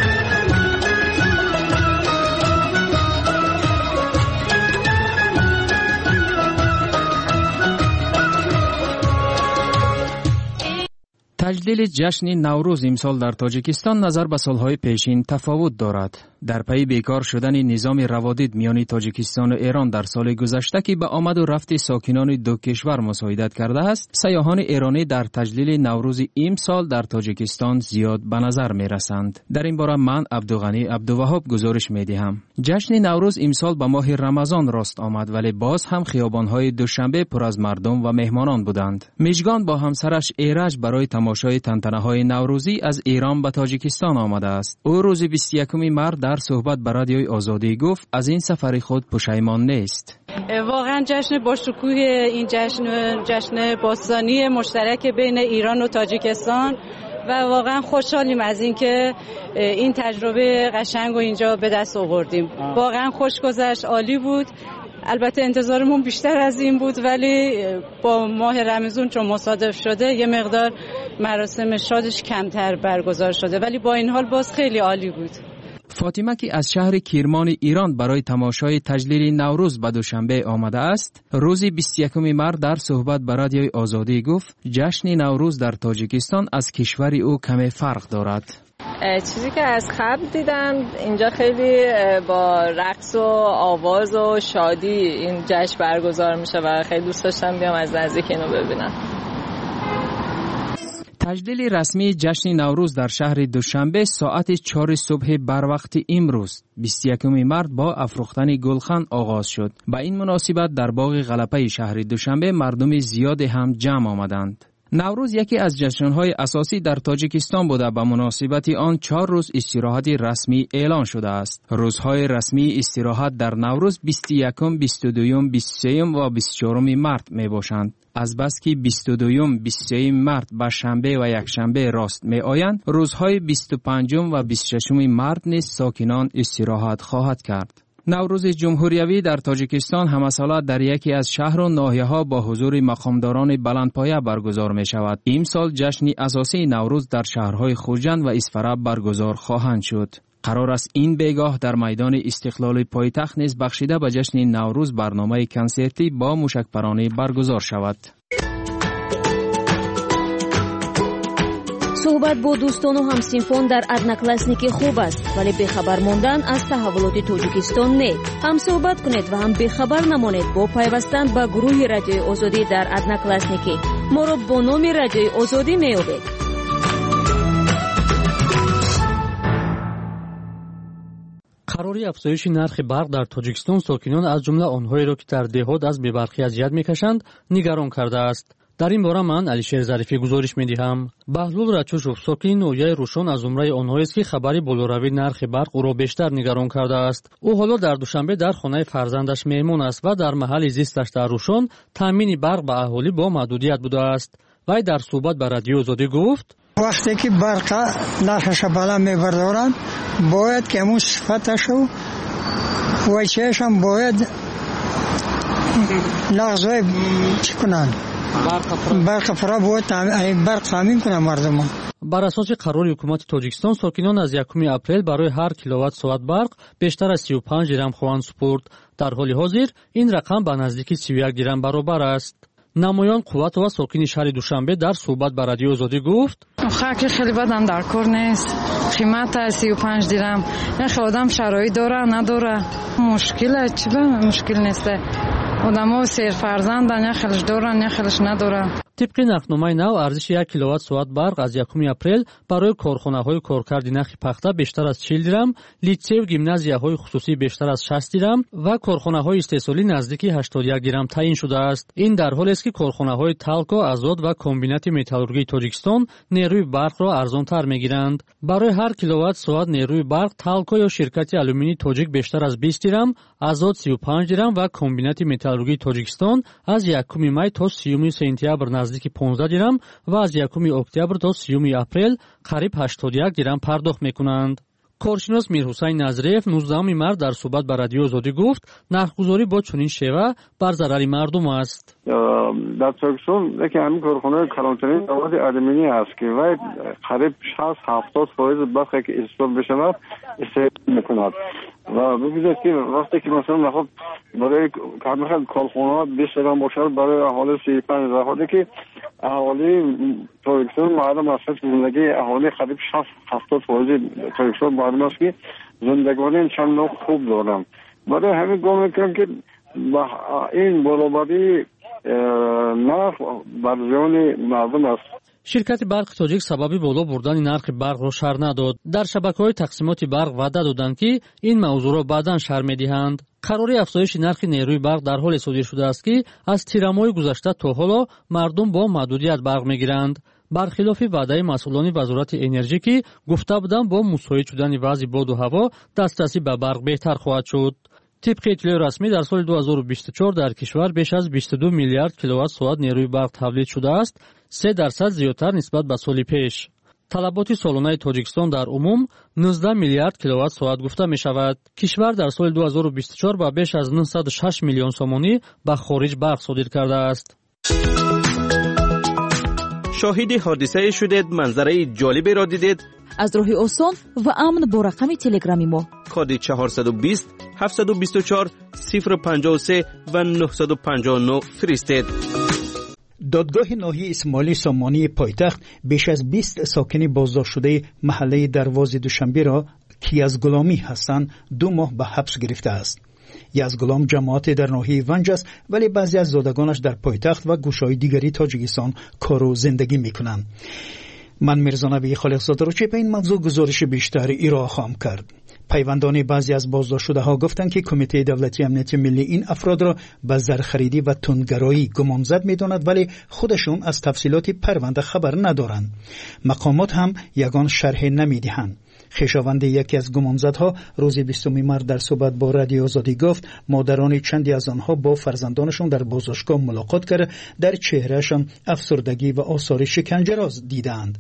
[SPEAKER 10] تجلیل جشن نوروز امسال در تاجیکستان نظر به سالهای پیشین تفاوت دارد. در پی بیکار شدن نظام روادید میان تاجیکستان و ایران در سال گذشته که به آمد و رفت ساکنان دو کشور مساعدت کرده است، سیاحان ایرانی در تجلیل نوروز امسال در تاجیکستان زیاد به نظر می رسند. در این باره من عبدالغنی عبدالوهاب گزارش می دهم. جشن نوروز امسال به ماه رمضان راست آمد، ولی باز هم خیابان‌های دوشنبه پر از مردم و مهمانان بودند. میژگان با همسرش ایرج برای تماشای تنتنه‌های نوروزی از ایران به تاجیکستان آمده است. او روز بیست و یکم مارس در صحبت به رادیوی آزادی گفت از این سفر خود پشیمان نیست.
[SPEAKER 12] واقعا جشن با شکوه این جشن جشن باستانی مشترک بین ایران و تاجیکستان و واقعا خوشحالیم از اینکه این تجربه قشنگ و اینجا به دست آوردیم. واقعا خوش گذشت، عالی بود. البته انتظارمون بیشتر از این بود، ولی با ماه رمضان چون مصادف شده یه مقدار مراسم شادش کمتر برگزار شده، ولی با این حال باز خیلی عالی بود.
[SPEAKER 10] فاطمه که از شهر کرمان ایران برای تماشای تجلیل نوروز به دوشنبه آمده است، روز بیست و یکم مارس در صحبت به رادیوی آزادی گفت جشن نوروز در تاجیکستان از کشور او کمی فرق دارد.
[SPEAKER 13] چیزی که از قبل دیدم اینجا خیلی با رقص و آواز و شادی این جشن برگزار میشه و خیلی دوست داشتم بیام از نزدیک اینو ببینم.
[SPEAKER 10] تجلیل رسمی جشن نوروز در شهر دوشنبه ساعت چهار صبح بر وقت امروز بیست و یکم مارس با افروختن گلخن آغاز شد. با این مناسبت در باغ غلپه شهر دوشنبه مردم زیادی هم جمع آمدند. نوروز یکی از جشن‌های اساسی در تاجیکستان بوده. به مناسبت آن چهار روز استراحت رسمی اعلان شده است. روزهای رسمی استراحت در نوروز بیست و یکم، بیست و دوم، بیست و سوم و بیست و چهارم مارس می باشند. از بس که بیست و دوم، بیست و سوم مارس به شنبه و یکشنبه راست می آیند، روزهای بیست و پنجم و بیست و ششم مارس نیز ساکنان استراحت خواهد کرد. نوروز جمهوریوی در تاجیکستان همساله در یکی از شهر و ناحیه‌ها با حضور مقامداران بلندپایه برگزار می شود. این سال جشن اساسی نوروز در شهرهای خوجند و اصفراب برگزار خواهند شد. قرار است این بیگاه در میدان استقلال پایتخت نیز بخشیده به جشن نوروز برنامه کنسرتی با موشکپرانی برگزار شود.
[SPEAKER 8] صحبت با دوستان و همسینفون در ادناکلاسنیکی خوب است، ولی بخبر موندن از تحولات تاجیکستان نه. هم صحبت کنید و هم بخبر نمانید با پیوستن به گروه رادیوی آزادی در ادناکلاسنیکی. ما را با نام رادیوی آزادی می‌یابید.
[SPEAKER 23] قراری افزایش نرخ برق در تاجیکستان ساکنان از جمله آنهایی را که در دهات از بی‌برقی اذیت می‌کشند نگران کرده است. در این باره من علیشیر ظریفی گزارش می‌دهم. بهلول رچوشوف ساکن نویای روشن از زمره آنهایی است که خبری بالوروی نرخ برق او را بیشتر نگران کرده است. او حالا در دوشنبه در خانه فرزندش مهمان است و در محل زیستش در روشن تامین برق به اهالی با محدودیت بوده است. وی در صحبت به رادیو آزادی گفت
[SPEAKER 14] وقتی که برق نرخش بالا می‌بردارند باید که همون صفتش و وایچهش هم باید لغزای چی کنند برق فرا باید برق تامین کنند مردم.
[SPEAKER 23] بر اساس قرار حکومت تاجیکستان ساکنان از یکم اپریل برای هر کیلووات ساعت برق بیشتر از سی و پنج درم خواهند سپرد. در حال حاضر این رقم به نزدیک سی و یک درم برابر است. نمایان قوت و ساکن شهر دوشنبه در صحبت با رادیو آزادی گفت
[SPEAKER 22] خاک خیلی بدم در کار نیست، قیمت سی و پنج درم. نخ آدم شرایط داره نداره مشکل چی به مشکل نیست. آدم ها سیر فرزند نه خیلش داره نه خیلش نداره.
[SPEAKER 23] طبق نرخنامه نو ارزش یک کیلووات ساعت برق از یکم اپریل برای کارخانه‌های کارکرد نخ پخته بیشتر از چهل درم، لیسه و گیمنازیاهای خصوصی بیشتر از شصت درم و کارخانه‌های استحصالی نزدیک هشتاد و یک درم تعیین شده است. این در حالی است که کارخانه‌های تالکو، آزاد و کمبینات متالورژی تاجیکستان نیروی برق را ارزان‌تر می‌گیرند. برای هر کیلووات ساعت نیروی برق تالکو یا شرکت آلومینی تاجیک بیشتر از بیست درم، آزاد سی و پنج درم و کمبینات متالورژی تاجیکستان از یکم می تا سیوم سپتامبر نزدیک پانزده درم و از یکم اکتبر تا سیوم اپریل قریب هشتاد و یک درم پرداخت می‌کنند. کارشناس میرحسین نظریف نوزدهم مارس در صحبت با رادیو آزادی گفت نرخ‌گذاری با چنین شیوه بر ضرر مردم است.
[SPEAKER 1] در تاجیکستان یکی همین کارخانه کلانترین مواد آلومینی است که وای قریب شصت هفتاد درصد برقی که استفاده بشود استفاده می‌کند و ببینید که وقتی که مثلا خب برای کارخانه کارخانه‌ها بیست درم باشد برای اهالی سی و پنج درصد که اهالی تاجیکستان معلوم است که زندگی اهالی قریب شصت هفتاد درصد تاجیکستان معلوم است که زندگانی چند نوع خوب دارند. برای همین گمان می‌کنم که این برابری نرخ بر زیان مردم است.
[SPEAKER 23] شرکت برق تاجیک سببی بالا بردن نرخ برق را شرح نداد. در شبکه‌های تقسیمات برق وعده دادند که این موضوع را بعداً شرح می‌دهند. قرار افزایش نرخ نیروی برق در حال صادر شده است که از تیرماه گذشته تا حالا مردم با محدودیت برق می‌گیرند. برخلاف وعده مسئولان وزارت انرژی که گفته بودند با مساعد شدن وضع باد و هوا دسترسی به برق بهتر خواهد شد. طبق اطلاع رسمی در سال دو هزار و بیست و چهار در کشور بیش از بیست و دو میلیارد کیلووات ساعت نیروی برق تولید شده است، سه درصد زیادتر نسبت به سال پیش. طلبات سالانه تاجیکستان در عموم نوزده میلیارد کیلووات ساعت گفته می شود. کشور در سال دو هزار و بیست و چهار با بیش از نهصد و شش میلیون سومانی به خارج برق صادر کرده است.
[SPEAKER 2] شاهد حادثه شدید، منظره جالبی را دیدید؟
[SPEAKER 9] از راه آسان و امن با رقم تلگرامی ما
[SPEAKER 2] کد چهارصد و بیست هفتصد و بیست و چهار صفر پنجاه و سه و نهصد و پنجاه و نه فرستید.
[SPEAKER 15] دادگاه ناحیه اسماعیلی سامانی پایتخت بیش از بیست ساکن بازداشت شده محله دروازه دوشنبه را که از غلامی هستند دو ماه به حبس گرفته است. یزگلام جماعت در ناحیه ونج است ولی بعضی از زادگانش در پایتخت و گوشه‌های دیگری تاجیکستان کار و زندگی میکنند. من میرزا نبی خالقزاده را چه به این موضوع گزارش بیشتر ارائه خواهم کرد. پیوندان بعضی از بازداشت شده ها گفتند که کمیته دولتی امنیت ملی این افراد را به زرخریدی و تندگرایی گمانزد می‌داند ولی خودشون از تفصیلات پرونده خبر ندارند. مقامات هم یگان شرح نمی‌دهند. خویشاوند یکی از گمانزدها روز بیستم مارس در صحبت با رادیو آزادی گفت مادران چندی از آنها با فرزندانشان در بازداشتگاه ملاقات کرده در چهرهشان افسردگی و آثار شکنجه را دیدند.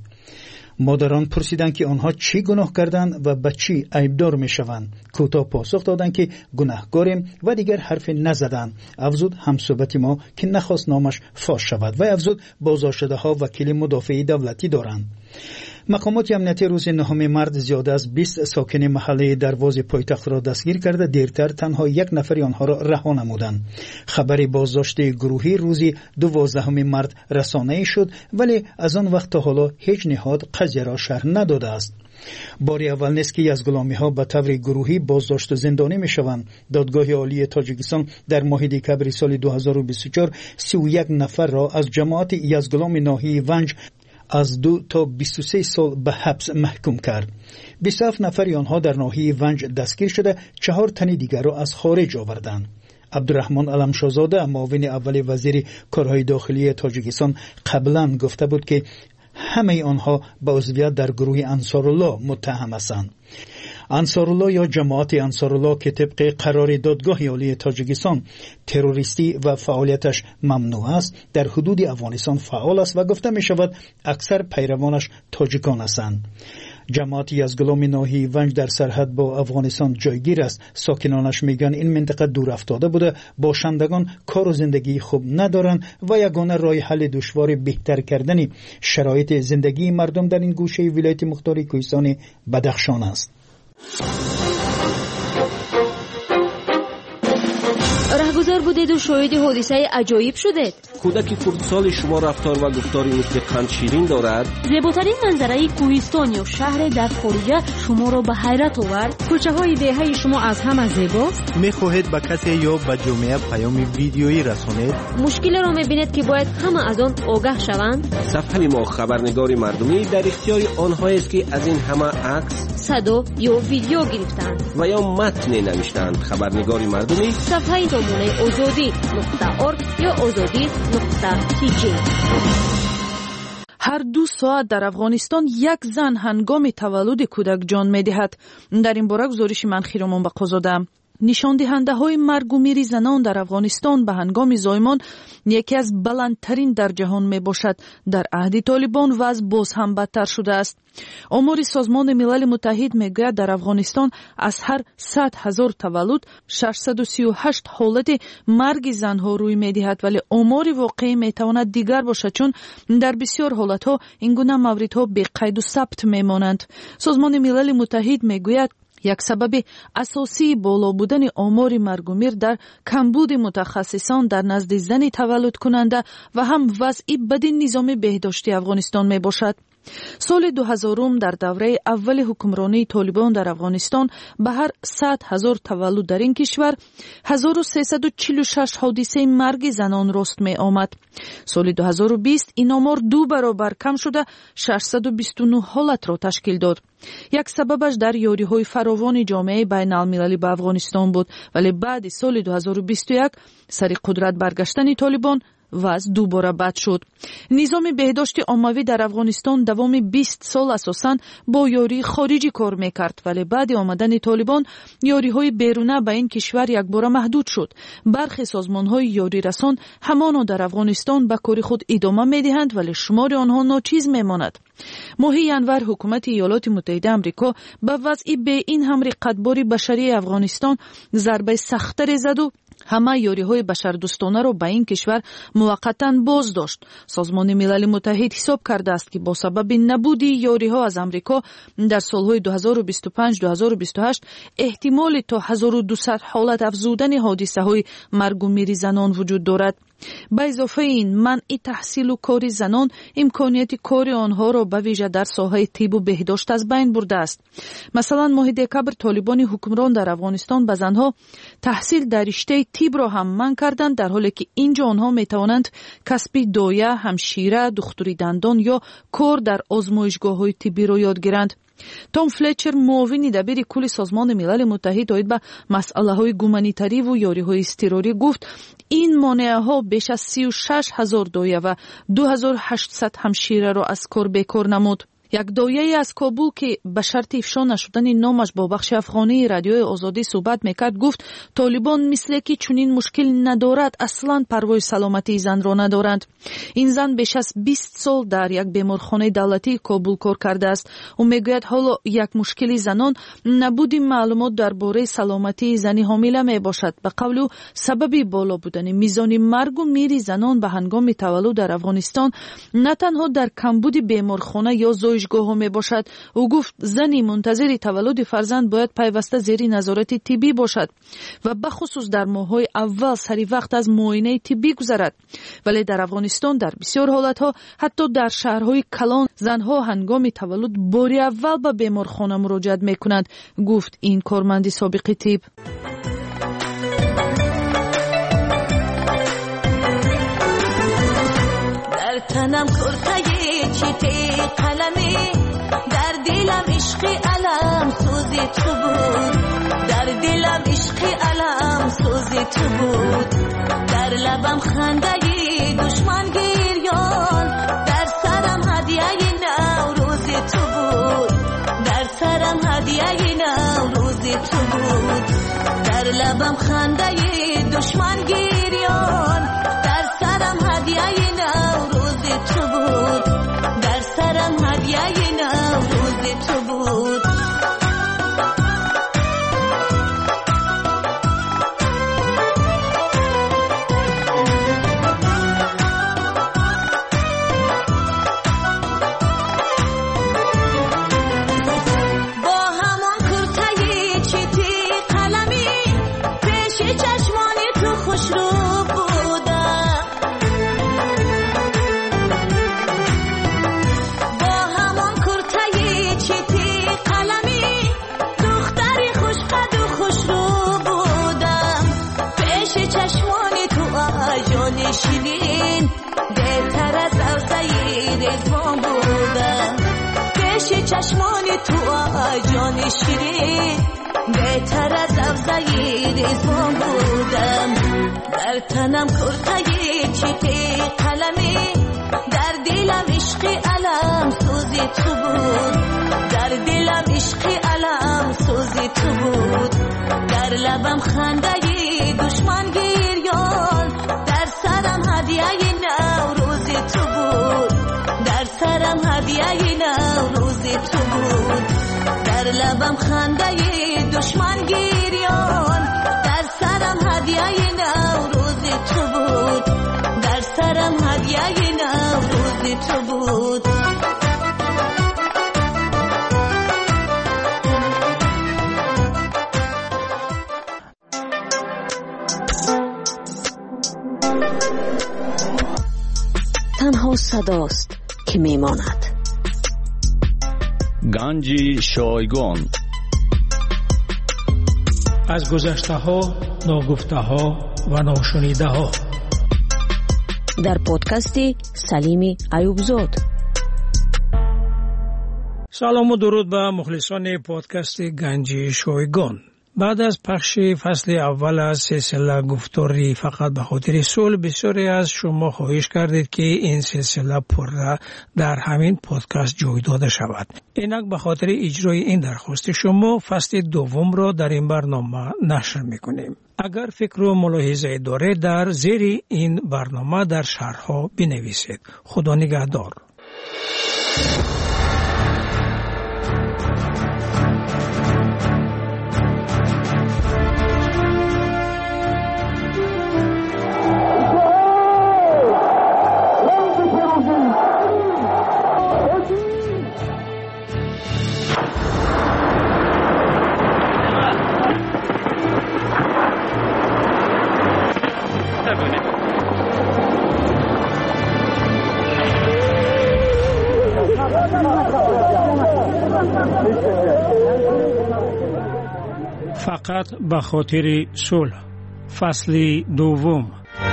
[SPEAKER 15] مادران پرسیدند که آنها چی گناه کردند و به چی عیبدار می شوند. کوتاه پاسخ دادند که گناهکاریم و دیگر حرف نزدند. افزود همصحبت ما که نخواست نامش فاش شود و افزود بازداشت شده ها وکیل مدافع دولتی دارند. مقامات امنیتی روز نهم مارس زیاده از بیست ساکن محله دروازه پایتخت را دستگیر کرده. دیرتر تنها یک نفر آنها را رها نمودند. خبر بازداشت گروهی روز دوازدهم مارس رسانه‌ای شد ولی از آن وقت تا حالا هیچ نهاد قضیه را شرح نداده است. باری اول نیست که یزگلامی ها به طور گروهی بازداشت و زندانی می شوند. دادگاه عالی تاجیکستان در ماه دکبر سال دو هزار و بیست و چهار سی و یک نفر را از جماعت یزگلام ناحیه ونج از دو تا بیست و سه سال به حبس محکوم کرد. بیست و هفت نفر آنها در ناحیه ونج دستگیر شده، چهار تن دیگر را از خارج آوردند. عبدالرحمن علمشاهزاده معاون اول وزیر کارهای داخلی تاجیکستان قبلا گفته بود که همه آنها به عضویت در گروه انصارالله متهم هستند. انصارالله یا جماعت انصارالله که طبق قرار دادگاه عالی تاجیکستان تروریستی و فعالیتش ممنوع است در حدود افغانستان فعال است و گفته می شود اکثر پیروانش تاجیکان هستند. جماعت یزگلام ناحیه ونج در سرحد با افغانستان جایگیر است. ساکنانش میگن این منطقه دور افتاده بوده، باشندگان کار و زندگی خوب ندارند و یگانه راه حل دشوار بهتر کردن شرایط زندگی مردم در این گوشه ولایت مختار کوهستان بدخشان است.
[SPEAKER 9] رهگذر
[SPEAKER 5] بودید و شاهد حادثه عجایب شدید؟
[SPEAKER 2] کودک خردسال شما رفتار و گفتاری مثل قند شیرین دارد؟
[SPEAKER 5] زیباترین منظره کوهستان یا شهر در خارجه شما را به حیرت آورد؟ کوچه های دهه شما از همه زیباست؟
[SPEAKER 7] میخواهید به کسی یا به جامعه پیام ویدیویی رسانید؟
[SPEAKER 5] مشکل را میبینید که باید همه از آن آگاه شوند؟
[SPEAKER 2] صفحه ما خبرنگار مردمی در اختیار آنهایی است که از این همه عکس،
[SPEAKER 5] صدا یا ویدیو گرفتند
[SPEAKER 2] و یا متن نوشتند. خبرنگار مردمی
[SPEAKER 5] صفحه نمونه آزادی نقطه ارگ یا آزادی نقطه تی جی.
[SPEAKER 16] هر دو ساعت در افغانستان یک زن هنگام تولد کودک جان می‌دهد. در این باره گزارش من خیرمان بقا دادم. نشان دهنده های مرگ و میر زنان در افغانستان به هنگام زایمان یکی از بلندترین در جهان می باشد. در عهد طالبان وضع باز هم بدتر شده است. آمار سازمان ملل متحد می گوید در افغانستان از هر صد هزار تولد ششصد و سی و هشت حالت مرگ زنها روی می دهد، ولی آمار واقعی می تواند دیگر باشد، چون در بسیار حالت ها این گونه موردها بی قید و ثبت می مانند. سازمان ملل متحد می گوید یک سبب اساسی بالا بودن آمار مرگ و میر در کمبود متخصصان در نزد زن تولد کننده و هم وضعی بد نظام بهداشتی افغانستان می باشد. سال دو هزار در دوره اول حکمرانی طالبان در افغانستان به هر صد هزار تولد در این کشور هزار و سیصد و چهل و شش حادثه مرگ زنان رست می آمد. سال دو هزار و بیست این آمار دو برابر کم شده ششصد و بیست و نه حالت را تشکیل داد. یک سببش در یاری های فراوان جامعه بین المللی به افغانستان بود، ولی بعد سال دو هزار و بیست و یک سر قدرت برگشتن طالبان وضع دوباره بد شد. نظام بهداشت عمومی در افغانستان دوام بیست سال اساساً با یاری خارجی کار میکرد، ولی بعد آمدن طالبان یاری های بیرونه به این کشور یک بار محدود شد. برخی سازمان های یاری رسان همانا در افغانستان به کار خود ادامه میدهند، ولی شمار آنها ناچیز میماند. ماه ینور حکومت ایالات متحده آمریکا به وضعی به این هم رقتباری بشری افغانستان ضربه سخت‌تر زد و همه یاری های بشردوستانه را به این کشور موقتا باز داشت. سازمان ملل متحد حساب کرده است که با سبب نبودی یاری ها از امریکا در سالهای دو هزار و بیست و پنج دو هزار و بیست و هشت احتمال تا هزار و دویست حالت افزودن حادثه های مرگ و میر زنان وجود دارد. به اضافه این منع تحصیل و کار زنان امکانیت کار آنها را به ویژه در ساحه طب و بهداشت از بین برده است. مثلا ماه دکبر طالبان حکمران در افغانستان به زنها تحصیل در رشته طب را هم منع کردند، در حالی که اینجا آنها می توانند کسب دایه، همشیره، دکتری دندان یا کار در آزمایشگاه های طبی را یاد گیرند. توم فلچر معاون دبیر کل سازمان ملل متحد آید به مسئله های گومانیتاری و یاری های اضطراری گفت این مانعه ها بیش از سی و شش هزار دایه و دو هزار و هشتصد همشیره را از کار بیکار نمود. یک دایه از کابل که به شرط افشا نشدن نامش با بخش افغانی رادیوی آزادی صحبت میکرد گفت طالبان مثل که چنین مشکل ندارد اصلا پروای سلامتی زن را ندارند. این زن بیش از بیست سال در یک بیمارخانه دولتی کابل کار کرده است و میگوید حالا یک مشکل زنان نبود معلومات درباره سلامتی زنی حامله می باشد. به قول او سبب بالا بودن میزان مرگ و میر زنان به هنگام تولد در افغانستان نه تنها در کمبود بیمارخانه یا زایشگاه ها می باشد. او گفت زنی منتظر تولد فرزند باید پیوسته زیر نظارت طبی باشد و بخصوص در ماه‌های اول سری وقت از معاینه طبی گذرد. ولی در افغانستان در بسیار حالتها حتی در شهرهای کلان زنها هنگام تولد باری اول به بیمارخانه مراجعت می کنند، گفت این کارمند سابق طب.
[SPEAKER 8] در تنم کرته چیتی قلمی، در دلم عشق علم سوزی تو بود، در دلم عشق علم سوزی تو بود، در لبم خنده دشمن گریان، در سرم هدیه نوروز تو بود، در سرم هدیه نوروز تو بود، در لبم خنده دشمن گریان، در سرم هدیه نوروز تو بود، در سرم هدیه نوروز تو بود. خوش رو چشمان تو جان شیرین بهتر از افزایی ریزمان بودم در تنم کرتای چیتی قلمی در دلم عشقی علم سوزی تو بود در دلم عشقی علم سوزی تو بود در لبم خندهی دشمن گریان در سرم هدیه نوروزی تو بود در سرم هدیه نوروزی تو بود در لبم خندهی دشمن گریان در سرم هدیه نوروزی تو بود در سرم هدیه نوروزی تو بود
[SPEAKER 3] تنها صداست که میماند.
[SPEAKER 11] گنج شایگان
[SPEAKER 20] از گذشته ها، ناگفته ها و ناشنیده ها
[SPEAKER 3] در پادکست سلیم ایوبزاد.
[SPEAKER 20] سلام و درود به مخلصان پادکست گنج شایگان. بعد از پخش فصل اول از سلسله گفتاری فقط به خاطر صلح، بسیاری از شما خواهش کردید که این سلسله پر در همین پادکست جای داده شود. اینک به خاطر اجرای این درخواست شما فصل دوم را در این برنامه نشر میکنیم. اگر فکر و ملاحظه دارید در زیر این برنامه در شرح‌ها بنویسید. خدا نگهدار. فقط به خاطر صلح، فصل دوم.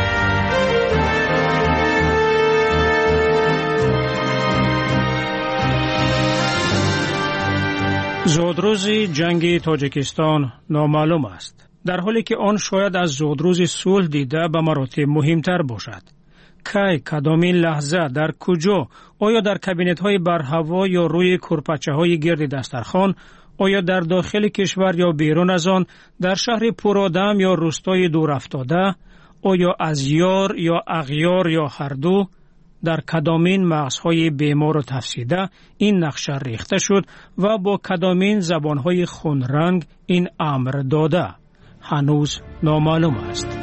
[SPEAKER 20] زودروز جنگ تاجیکستان نامعلوم است، در حالی که آن شاید از زودروز صلح دیده به مراتب مهمتر باشد. کی، کدامین لحظه، در کجا؟ آیا در کابینت های بر هوا یا روی کرپچه های گرد دسترخوان؟ آیا در داخل کشور یا بیرون از آن، در شهر پرآدم یا روستای دور افتاده؟ آیا از یار یا اغیار یا هر دو؟ در کدامین مغزهای بیمار و تفسیده این نقشه ریخته شد و با کدامین زبانهای خونرنگ این امر داده؟ هنوز نامعلوم است.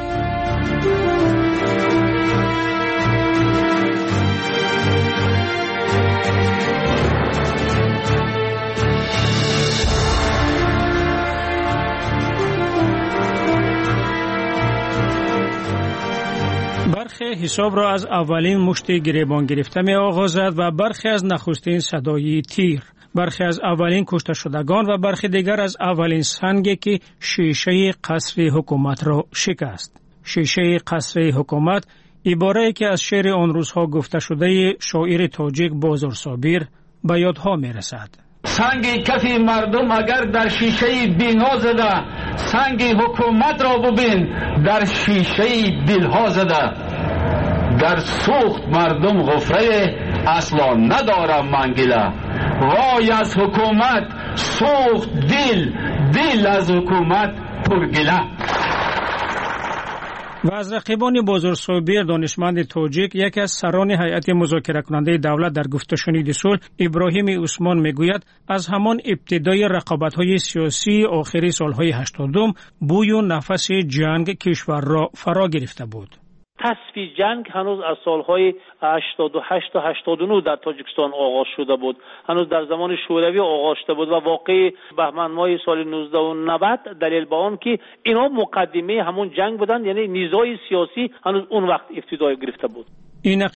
[SPEAKER 20] برخی حساب را از اولین مشت گریبان گرفته می آغازد و برخی از نخستین صدای تیر، برخی از اولین کشته شدگان و برخی دیگر از اولین سنگی که شیشه قصر حکومت را شکست. شیشه قصر حکومت عباره‌ای که از شعر آن روزها گفته شده شاعر تاجیک بازار صابر به یادها می رسد.
[SPEAKER 17] سنگ کفی مردم اگر در شیشه بینا زده، سنگ حکومت را ببین در شیشه دلها زده. در سوخت مردم غفره اصلا ندارم منگله، وای از حکومت سوخت دل، دل از حکومت پرگله.
[SPEAKER 20] و از رقیبان بازار صابر دانشمند تاجیک یکی از سران هیئت مذاکره کننده دولت در گفت و شنید صلح ابراهیم عثمان میگوید از همان ابتدای رقابت‌های سیاسی آخر سال‌های هشتادم بوی و نفس جنگ کشور را فرا گرفته بود.
[SPEAKER 18] تصفیه جنگ هنوز از سالهای هشتاد و هشت تا هشتاد و نه در تاجیکستان آغاز شده بود، هنوز در زمان شوروی آغاز شده بود و واقع بهمن ماه سال نوزده و نود دلیل به آن که اینا مقدمه همون جنگ بودند، یعنی نزاع سیاسی هنوز اون وقت ابتدای گرفته بود.
[SPEAKER 20] اینک